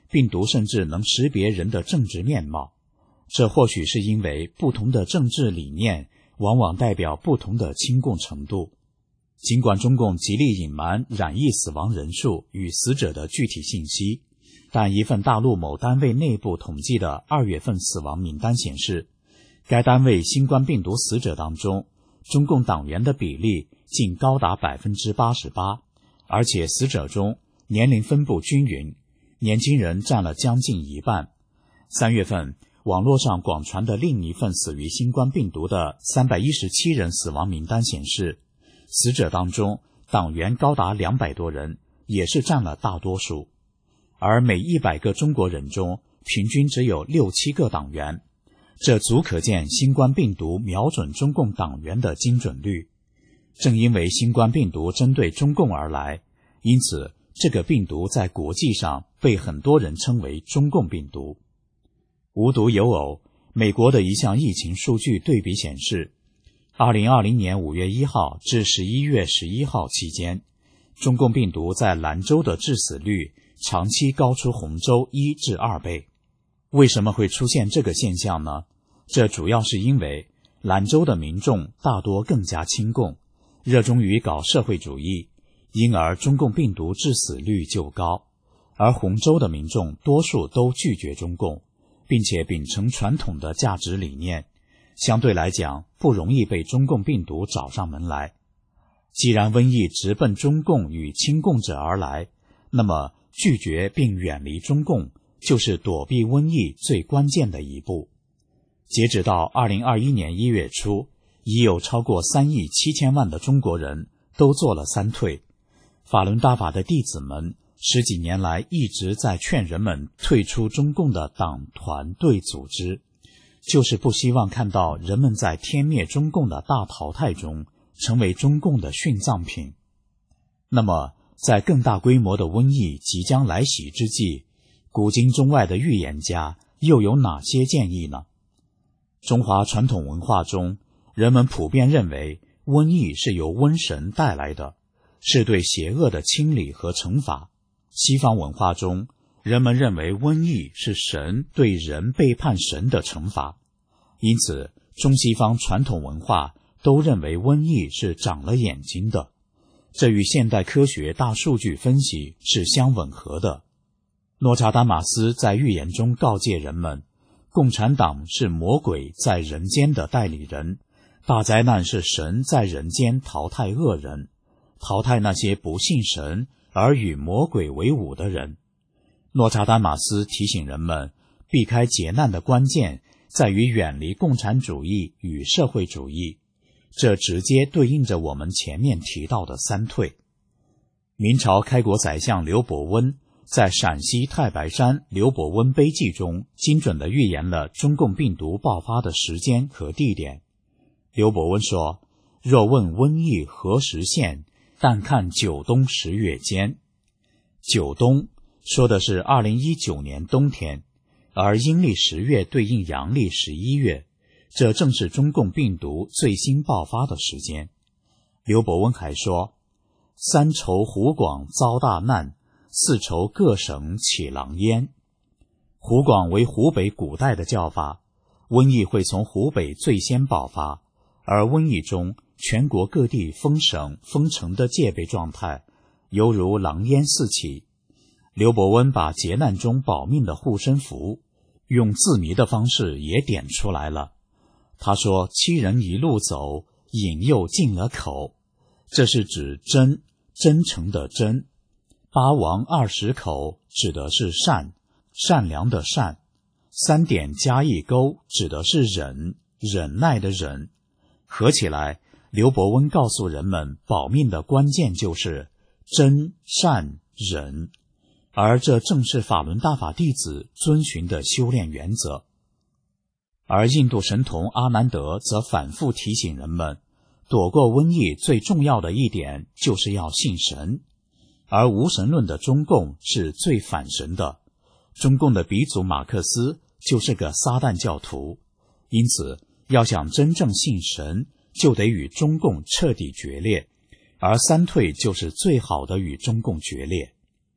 病毒甚至能识别人的政治面貌。这或许是因为不同的政治理念往往代表不同的亲共程度。尽管中共极力隐瞒染疫死亡人数与死者的具体信息，但一份大陆某单位内部统计的二月份死亡名单显示，该单位新冠病毒死者当中，中共党员的比例竟高达 百分之八十八， 而且死者中年龄分布均匀，年轻人占了将近一半。三月份网络上广传的另一份死于新冠病毒的三百一十七人死亡名单显示，死者当中党员高达两百多人，也是占了大多数。而每一百个中国人中平均只有六七个党员，这足可见新冠病毒瞄准中共党员的精准率。正因为新冠病毒针对中共而来，因此这个病毒在国际上被很多人称为中共病毒。无独有偶，美国的一项疫情数据对比显示，二零二零年五月一号至十一月十一号期间，中共病毒在兰州的致死率长期高出洪州一至二倍。为什么会出现这个现象呢？这主要是因为兰州的民众大多更加亲共，热衷于搞社会主义，因而中共病毒致死率就高。而洪州的民众多数都拒绝中共，并且秉承传统的价值理念，相对来讲不容易被中共病毒找上门来。既然瘟疫直奔中共与亲共者而来，那么拒绝并远离中共就是躲避瘟疫最关键的一步。截止到二零二一年一月初，已有超过三亿七千万的中国人都做了三退。法轮大法的弟子们十几年来一直在劝人们退出中共的党团队组织，就是不希望看到人们在天灭中共的大淘汰中成为中共的殉葬品。那么在更大规模的瘟疫即将来袭之际，古今中外的预言家又有哪些建议呢？中华传统文化中，人们普遍认为瘟疫是由瘟神带来的，是对邪恶的清理和惩罚。西方文化中，人们认为瘟疫是神对人背叛神的惩罚，因此中西方传统文化都认为瘟疫是长了眼睛的，这与现代科学大数据分析是相吻合的。诺查丹马斯在预言中告诫人们，共产党是魔鬼在人间的代理人，大灾难是神在人间淘汰恶人，淘汰那些不信神而与魔鬼为伍的人。诺查丹马斯提醒人们，避开劫难的关键在于远离共产主义与社会主义，这直接对应着我们前面提到的三退。明朝开国宰相刘伯温在陕西太白山刘伯温碑记中精准地预言了中共病毒爆发的时间和地点。刘伯温说，若问瘟疫何时现，但看九冬十月间。九冬说的是二零一九年冬天，而阴历十月对应阳历十一月，这正是中共病毒最新爆发的时间。刘伯温还说，三愁湖广遭大难，四愁各省起狼烟。湖广为湖北古代的叫法，瘟疫会从湖北最先爆发，而瘟疫中全国各地封省封城的戒备状态，犹如狼烟四起。刘伯温把劫难中保命的护身符用字谜的方式也点出来了。他说，七人一路走，引诱进了口，这是指真，真诚的真。八王二十口指的是善，善良的善。三点加一勾指的是忍，忍耐的忍。合起来，刘伯温告诉人们，保命的关键就是真、善、忍，而这正是法轮大法弟子遵循的修炼原则。而印度神童阿南德则反复提醒人们，躲过瘟疫最重要的一点就是要信神，而无神论的中共是最反神的。中共的鼻祖马克思就是个撒旦教徒，因此要想真正信神，就得与中共彻底决裂，而三退就是最好的与中共决裂。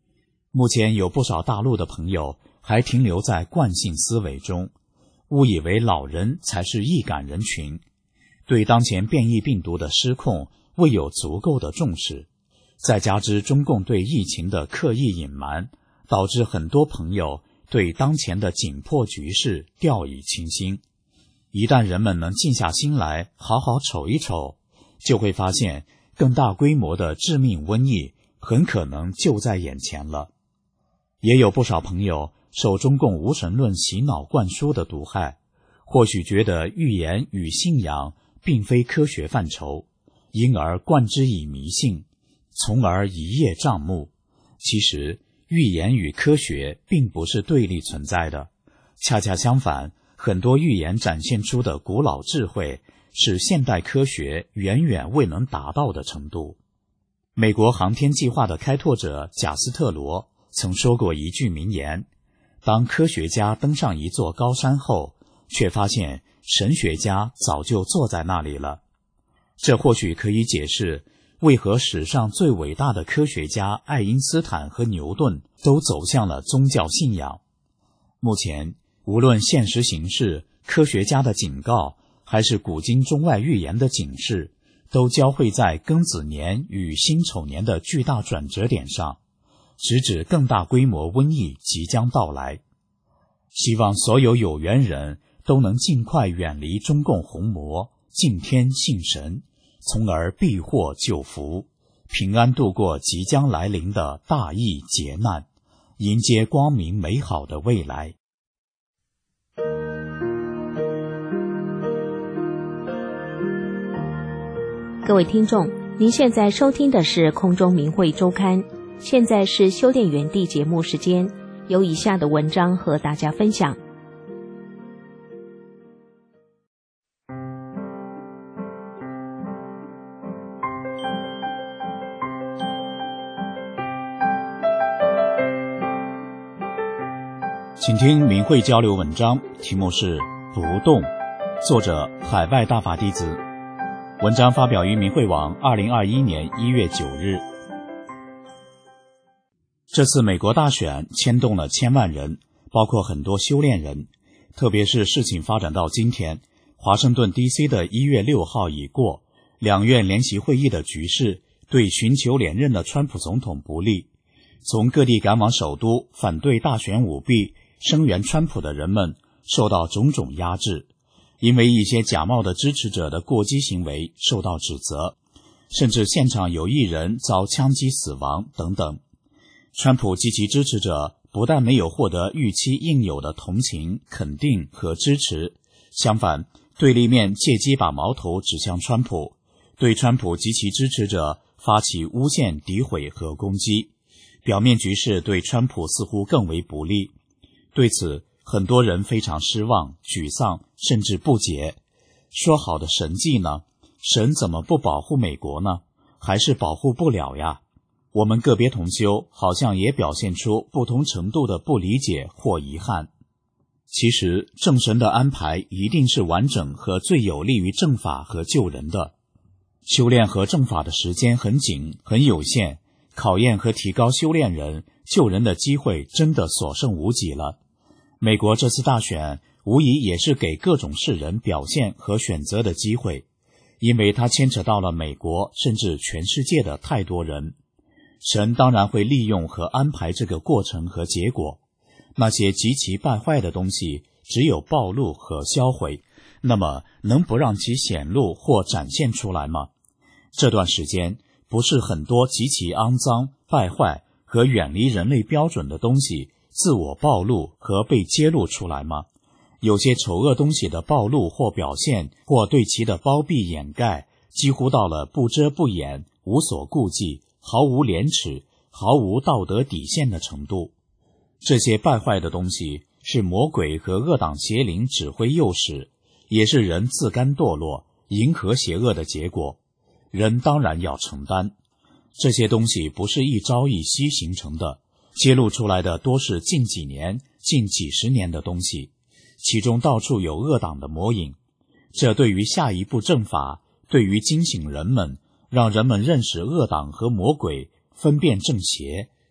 目前有不少大陆的朋友还停留在惯性思维中，误以为老人才是易感人群，对当前变异病毒的失控未有足够的重视，再加之中共对疫情的刻意隐瞒，导致很多朋友对当前的紧迫局势掉以轻心。一旦人们能静下心来好好瞅一瞅，就会发现更大规模的致命瘟疫很可能就在眼前了。也有不少朋友受中共无神论洗脑灌输的毒害，或许觉得预言与信仰并非科学范畴，因而灌之以迷信，从而一叶障目。其实预言与科学并不是对立存在的，恰恰相反，很多预言展现出的古老智慧是现代科学远远未能达到的程度。美国航天计划的开拓者贾斯特罗曾说过一句名言，当科学家登上一座高山后，却发现神学家早就坐在那里了。这或许可以解释为何史上最伟大的科学家爱因斯坦和牛顿都走向了宗教信仰。目前，无论现实形势、科学家的警告，还是古今中外预言的警示，都交汇在庚子年与辛丑年的巨大转折点上，直指更大规模瘟疫即将到来。希望所有有缘人都能尽快远离中共红魔，敬天信神，从而避祸救福，平安度过即将来临的大疫劫难，迎接光明美好的未来。 各位听众，您现在收听的是空中明慧周刊，现在是修炼园地节目时间，有以下的文章和大家分享。 请听明慧交流文章，题目是不动，作者海外大法弟子。文章发表于明慧网二零二一年一月九日。这次美国大选牵动了千万人，包括很多修炼人，特别是事情发展到今天，华盛顿 D C 的一月六号已过，两院联席会议的局势对寻求连任的川普总统不利。从各地赶往首都反对大选舞弊、声援川普的人们受到种种压制，因为一些假冒的支持者的过激行为受到指责，甚至现场有一人遭枪击死亡等等。川普及其支持者不但没有获得预期应有的同情、肯定和支持，相反，对立面借机把矛头指向川普，对川普及其支持者发起诬陷、诋毁和攻击。表面局势对川普似乎更为不利。对此，很多人非常失望、沮丧，甚至不解。说好的神迹呢？神怎么不保护美国呢？还是保护不了呀？我们个别同修好像也表现出不同程度的不理解或遗憾。其实，正神的安排一定是完整和最有利于正法和救人的。修炼和正法的时间很紧，很有限，考验和提高修炼人、救人的机会真的所剩无几了。美国这次大选无疑也是给各种世人表现和选择的机会，因为它牵扯到了美国甚至全世界的太多人。神当然会利用和安排这个过程和结果。那些极其败坏的东西只有暴露和销毁，那么能不让其显露或展现出来吗？这段时间不是很多极其肮脏、败坏和远离人类标准的东西自我暴露和被揭露出来吗？有些丑恶东西的暴露或表现，或对其的包庇掩盖，几乎到了不遮不掩、无所顾忌、毫无廉耻、毫无道德底线的程度。这些败坏的东西是魔鬼和恶党邪灵指挥诱使，也是人自甘堕落、迎合邪恶的结果。人当然要承担。这些东西不是一朝一夕形成的，揭露出来的多是近几年、近几十年的东西，其中到处有恶党的魔影。这对于下一步正法，对于惊醒人们，让人们认识恶党和魔鬼，分辨正邪，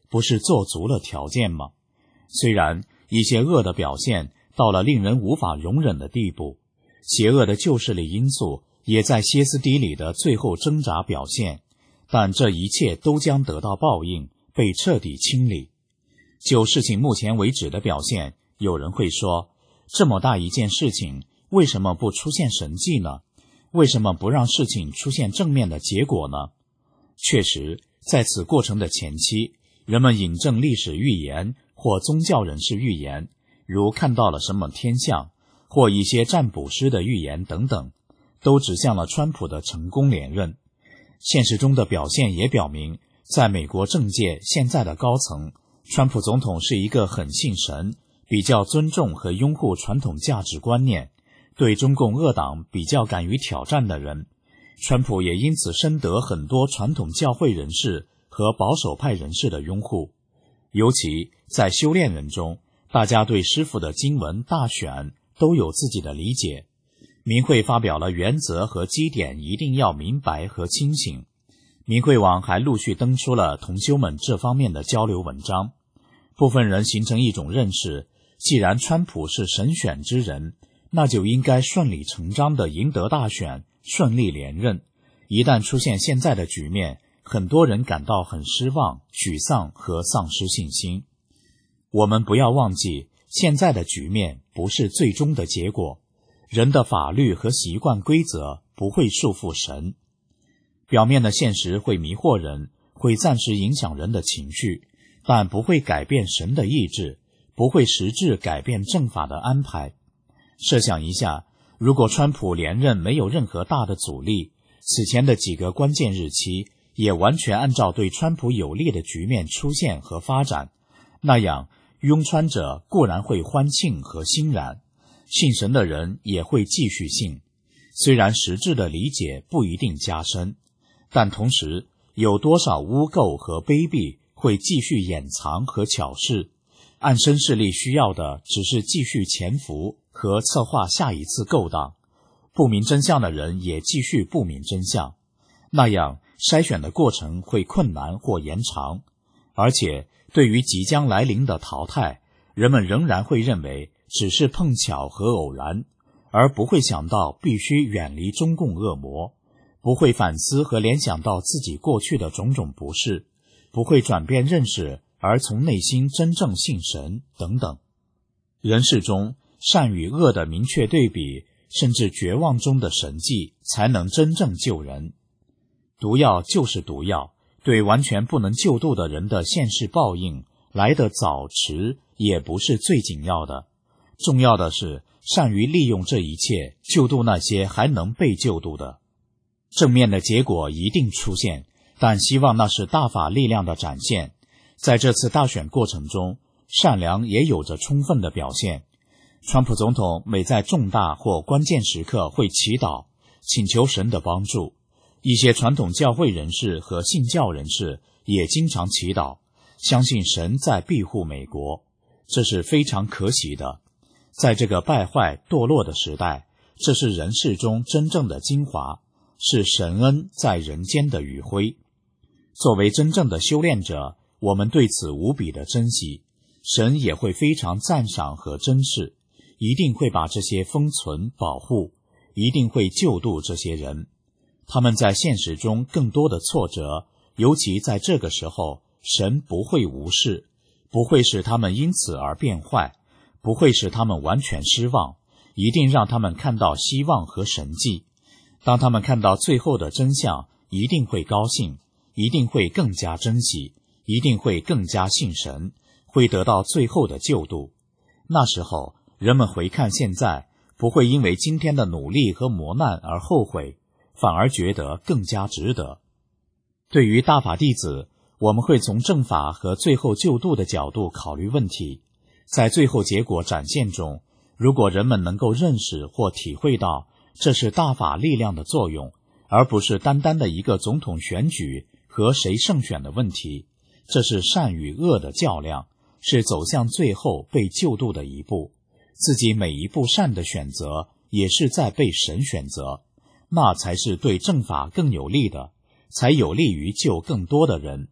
不是做足了条件吗？虽然一些恶的表现到了令人无法容忍的地步，邪恶的旧势力因素也在歇斯底里的最后挣扎表现，但这一切都将得到报应，被彻底清理。就事情目前为止的表现，有人会说，这么大一件事情，为什么不出现神迹呢？为什么不让事情出现正面的结果呢？确实，在此过程的前期，人们引证历史预言或宗教人士预言，如看到了什么天象，或一些占卜师的预言等等，都指向了川普的成功连任。现实中的表现也表明，在美国政界现在的高层，川普总统是一个很信神，比较尊重和拥护传统价值观念，对中共恶党比较敢于挑战的人。川普也因此深得很多传统教会人士和保守派人士的拥护。尤其在修炼人中，大家对师父的经文大选都有自己的理解。明慧发表了原则和基点一定要明白和清醒。明慧网还陆续登出了同修们这方面的交流文章。部分人形成一种认识，既然川普是神选之人，那就应该顺理成章地赢得大选，顺利连任。一旦出现现在的局面，很多人感到很失望、沮丧和丧失信心。我们不要忘记，现在的局面不是最终的结果。人的法律和习惯规则不会束缚神。表面的现实会迷惑人，会暂时影响人的情绪，但不会改变神的意志，不会实质改变正法的安排。设想一下，如果川普连任没有任何大的阻力，此前的几个关键日期也完全按照对川普有利的局面出现和发展，那样拥川者固然会欢庆和欣然，信神的人也会继续信。虽然实质的理解不一定加深，但同时有多少污垢和卑鄙会继续掩藏和巧事，暗生势力需要的只是继续潜伏和策划下一次勾当，不明真相的人也继续不明真相，那样筛选的过程会困难或延长。而且对于即将来临的淘汰，人们仍然会认为只是碰巧和偶然，而不会想到必须远离中共恶魔，不会反思和联想到自己过去的种种不是，不会转变认识而从内心真正信神等等。人世中善与恶的明确对比，甚至绝望中的神迹，才能真正救人。毒药就是毒药，对完全不能救度的人的现世报应，来得早迟也不是最紧要的。重要的是善于利用这一切，救度那些还能被救度的。正面的结果一定出现，但希望那是大法力量的展现。在这次大选过程中，善良也有着充分的表现。川普总统每在重大或关键时刻会祈祷，请求神的帮助。一些传统教会人士和信教人士也经常祈祷，相信神在庇护美国。这是非常可喜的。在这个败坏堕落的时代，这是人世中真正的精华，是神恩在人间的余晖。作为真正的修炼者，我们对此无比的珍惜，神也会非常赞赏和珍视，一定会把这些封存保护，一定会救度这些人。他们在现实中更多的挫折，尤其在这个时候，神不会无视，不会使他们因此而变坏，不会使他们完全失望，一定让他们看到希望和神迹。当他们看到最后的真相，一定会高兴，一定会更加珍惜，一定会更加信神，会得到最后的救度。那时候，人们回看现在，不会因为今天的努力和磨难而后悔，反而觉得更加值得。对于大法弟子，我们会从正法和最后救度的角度考虑问题。在最后结果展现中，如果人们能够认识或体会到这是大法力量的作用，而不是单单的一个总统选举和谁胜选的问题，这是善与恶的较量，是走向最后被救度的一步。自己每一步善的选择也是在被神选择，那才是对正法更有利的，才有利于救更多的人。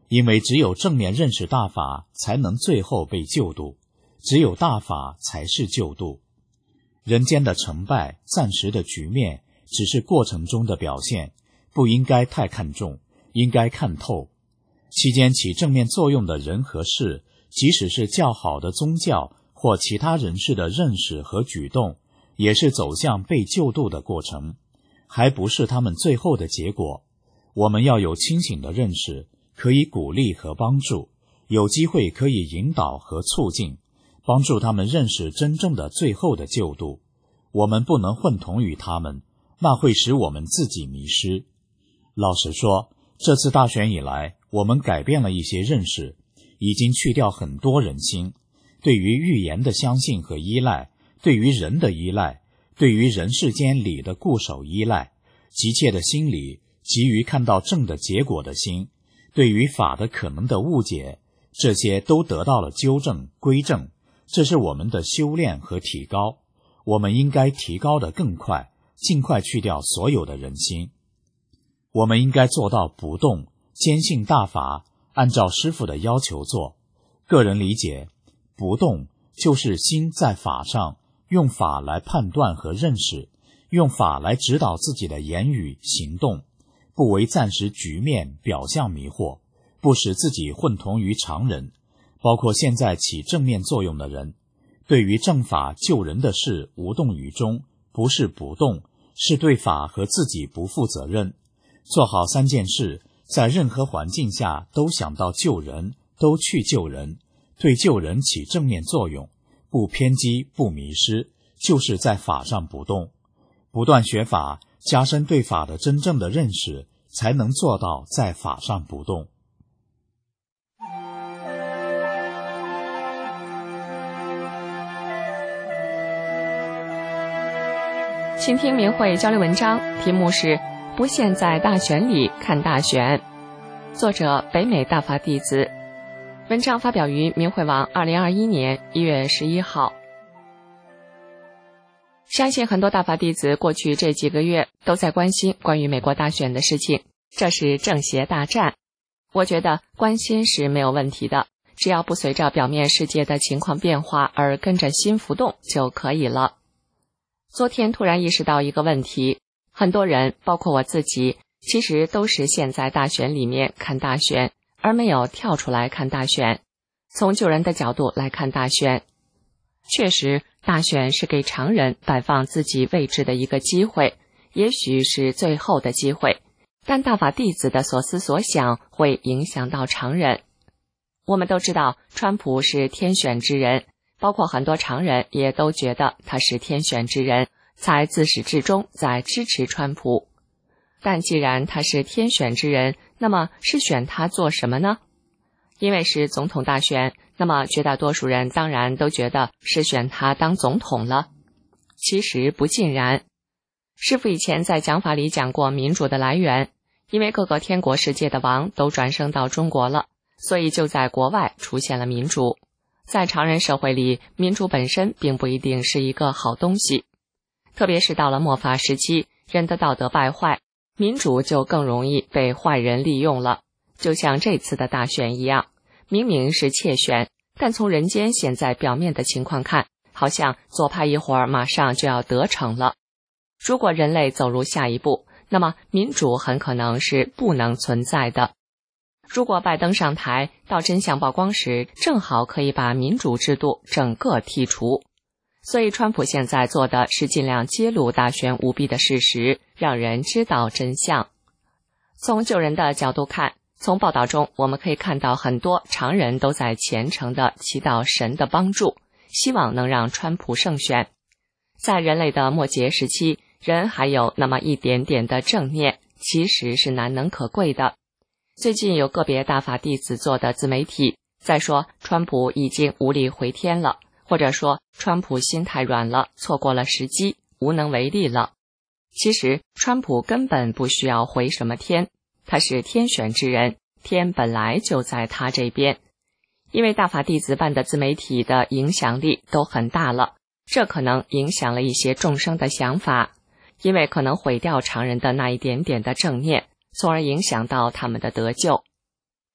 因为只有正面认识大法，才能最后被救度，只有大法才是救度。人间的成败，暂时的局面，只是过程中的表现，不应该太看重，应该看透。期间起正面作用的人和事，即使是较好的宗教或其他人士的认识和举动，也是走向被救度的过程，还不是他们最后的结果。我们要有清醒的认识，可以鼓励和帮助，有机会可以引导和促进，帮助他们认识真正的最后的救度。我们不能混同于他们，那会使我们自己迷失。老实说，这次大选以来，我们改变了一些认识，已经去掉很多人心，对于预言的相信和依赖，对于人的依赖，对于人世间理的固守依赖，急切的心理，急于看到正的结果的心，对于法的可能的误解，这些都得到了纠正归正，这是我们的修炼和提高。我们应该提高得更快，尽快去掉所有的人心。我们应该做到不动，坚信大法，按照师父的要求做。个人理解，不动就是心在法上，用法来判断和认识，用法来指导自己的言语行动，不为暂时局面表象迷惑，不使自己混同于常人，包括现在起正面作用的人。对于正法救人的事无动于衷，不是不动，是对法和自己不负责任。做好三件事，在任何环境下都想到救人，都去救人，对救人起正面作用，不偏激不迷失，就是在法上不动。不断学法，加深对法的真正的认识，才能做到在法上不动。 倾听明慧交流文章，题目是不陷在大选里看大选，作者北美大法弟子。文章发表于明慧网二零二一年一月十一号。相信很多大法弟子过去这几个月都在关心关于美国大选的事情，这是正邪大战。我觉得关心是没有问题的，只要不随着表面世界的情况变化而跟着心浮动就可以了。昨天突然意识到一个问题，很多人包括我自己其实都是陷在大选里面看大选，而没有跳出来看大选，从救人的角度来看大选。确实，大选是给常人摆放自己位置的一个机会，也许是最后的机会，但大法弟子的所思所想会影响到常人。我们都知道川普是天选之人，包括很多常人也都觉得他是天选之人，才自始至终在支持川普。但既然他是天选之人，那么是选他做什么呢？因为是总统大选，那么绝大多数人当然都觉得是选他当总统了。其实不尽然。师父以前在讲法里讲过民主的来源，因为各个天国世界的王都转生到中国了，所以就在国外出现了民主。在常人社会里，民主本身并不一定是一个好东西，特别是到了末法时期，人的道德败坏，民主就更容易被坏人利用了。就像这次的大选一样，明明是窃选，但从人间现在表面的情况看，好像左派一会儿马上就要得逞了。如果人类走入下一步，那么民主很可能是不能存在的。如果拜登上台，到真相曝光时，正好可以把民主制度整个剔除。所以川普现在做的是尽量揭露大选舞弊的事实，让人知道真相。从救人的角度看，从报道中我们可以看到很多常人都在虔诚地祈祷神的帮助，希望能让川普胜选。在人类的末节时期，人还有那么一点点的正念，其实是难能可贵的。最近有个别大法弟子做的自媒体在说川普已经无力回天了，或者说川普心太软了，错过了时机，无能为力了。其实川普根本不需要回什么天，他是天选之人，天本来就在他这边。因为大法弟子办的自媒体的影响力都很大了，这可能影响了一些众生的想法，因为可能毁掉常人的那一点点的正念，从而影响到他们的得救。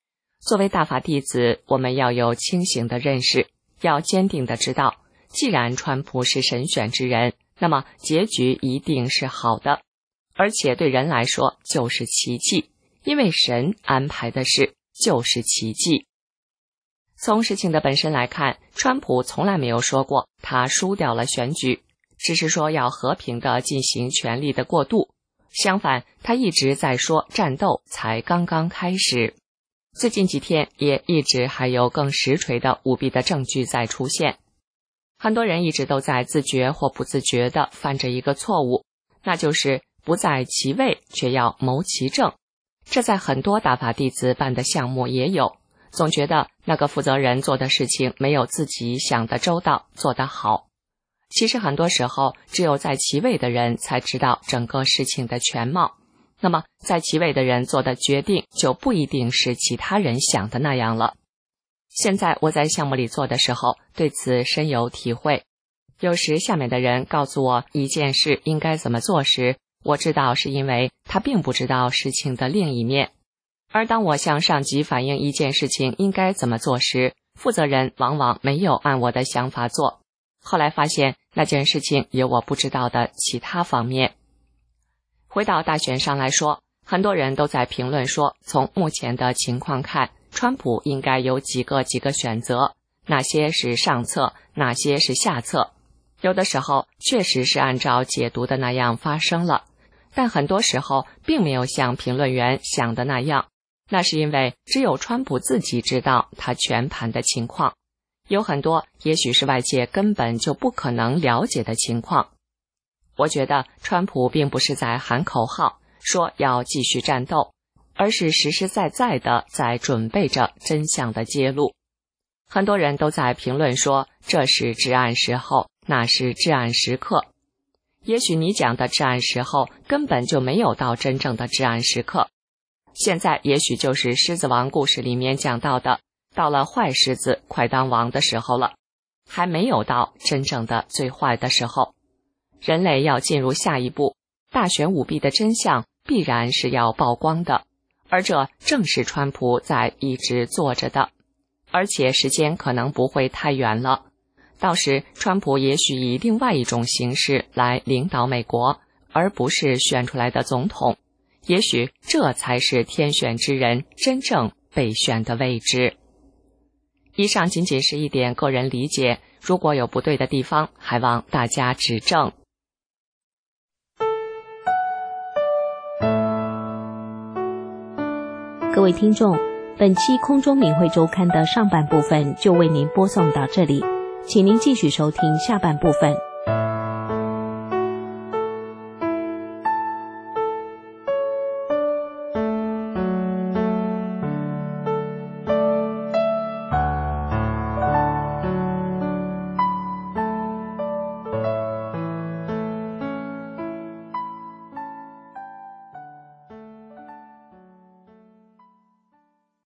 作为大法弟子，我们要有清醒的认识，要坚定的知道，既然川普是神选之人，那么结局一定是好的，而且对人来说就是奇迹，因为神安排的事就是奇迹。从事情的本身来看，川普从来没有说过他输掉了选举，只是说要和平地进行权力的过渡。相反，他一直在说战斗才刚刚开始。最近几天也一直还有更实锤的舞弊的证据在出现。很多人一直都在自觉或不自觉地犯着一个错误，那就是不在其位却要谋其政。这在很多大法弟子办的项目也有，总觉得那个负责人做的事情没有自己想的周到，做得好。其实很多时候，只有在其位的人才知道整个事情的全貌。那么，在其位的人做的决定就不一定是其他人想的那样了。现在我在项目里做的时候，对此深有体会。有时下面的人告诉我一件事应该怎么做时，我知道是因为他并不知道事情的另一面。而当我向上级反映一件事情应该怎么做时，负责人往往没有按我的想法做。后来发现那件事情有我不知道的其他方面。回到大选上来说，很多人都在评论说，从目前的情况看，川普应该有几个几个选择，哪些是上策，哪些是下策。有的时候确实是按照解读的那样发生了，但很多时候并没有像评论员想的那样。那是因为只有川普自己知道他全盘的情况，有很多也许是外界根本就不可能了解的情况。我觉得川普并不是在喊口号，说要继续战斗，而是实实在在的在准备着真相的揭露。很多人都在评论说，这是至暗时候，那是至暗时刻。也许你讲的至暗时候根本就没有到真正的至暗时刻。现在也许就是狮子王故事里面讲到的，到了坏狮子快当王的时候了，还没有到真正的最坏的时候。人类要进入下一步，大选舞弊的真相必然是要曝光的，而这正是川普在一直做着的，而且时间可能不会太远了。到时川普也许以另外一种形式来领导美国，而不是选出来的总统，也许这才是天选之人真正被选的位置。以上仅仅是一点个人理解，如果有不对的地方，还望大家指正。 各位听众，本期空中明慧周刊的上半部分就为您播送到这里，请您继续收听下半部分。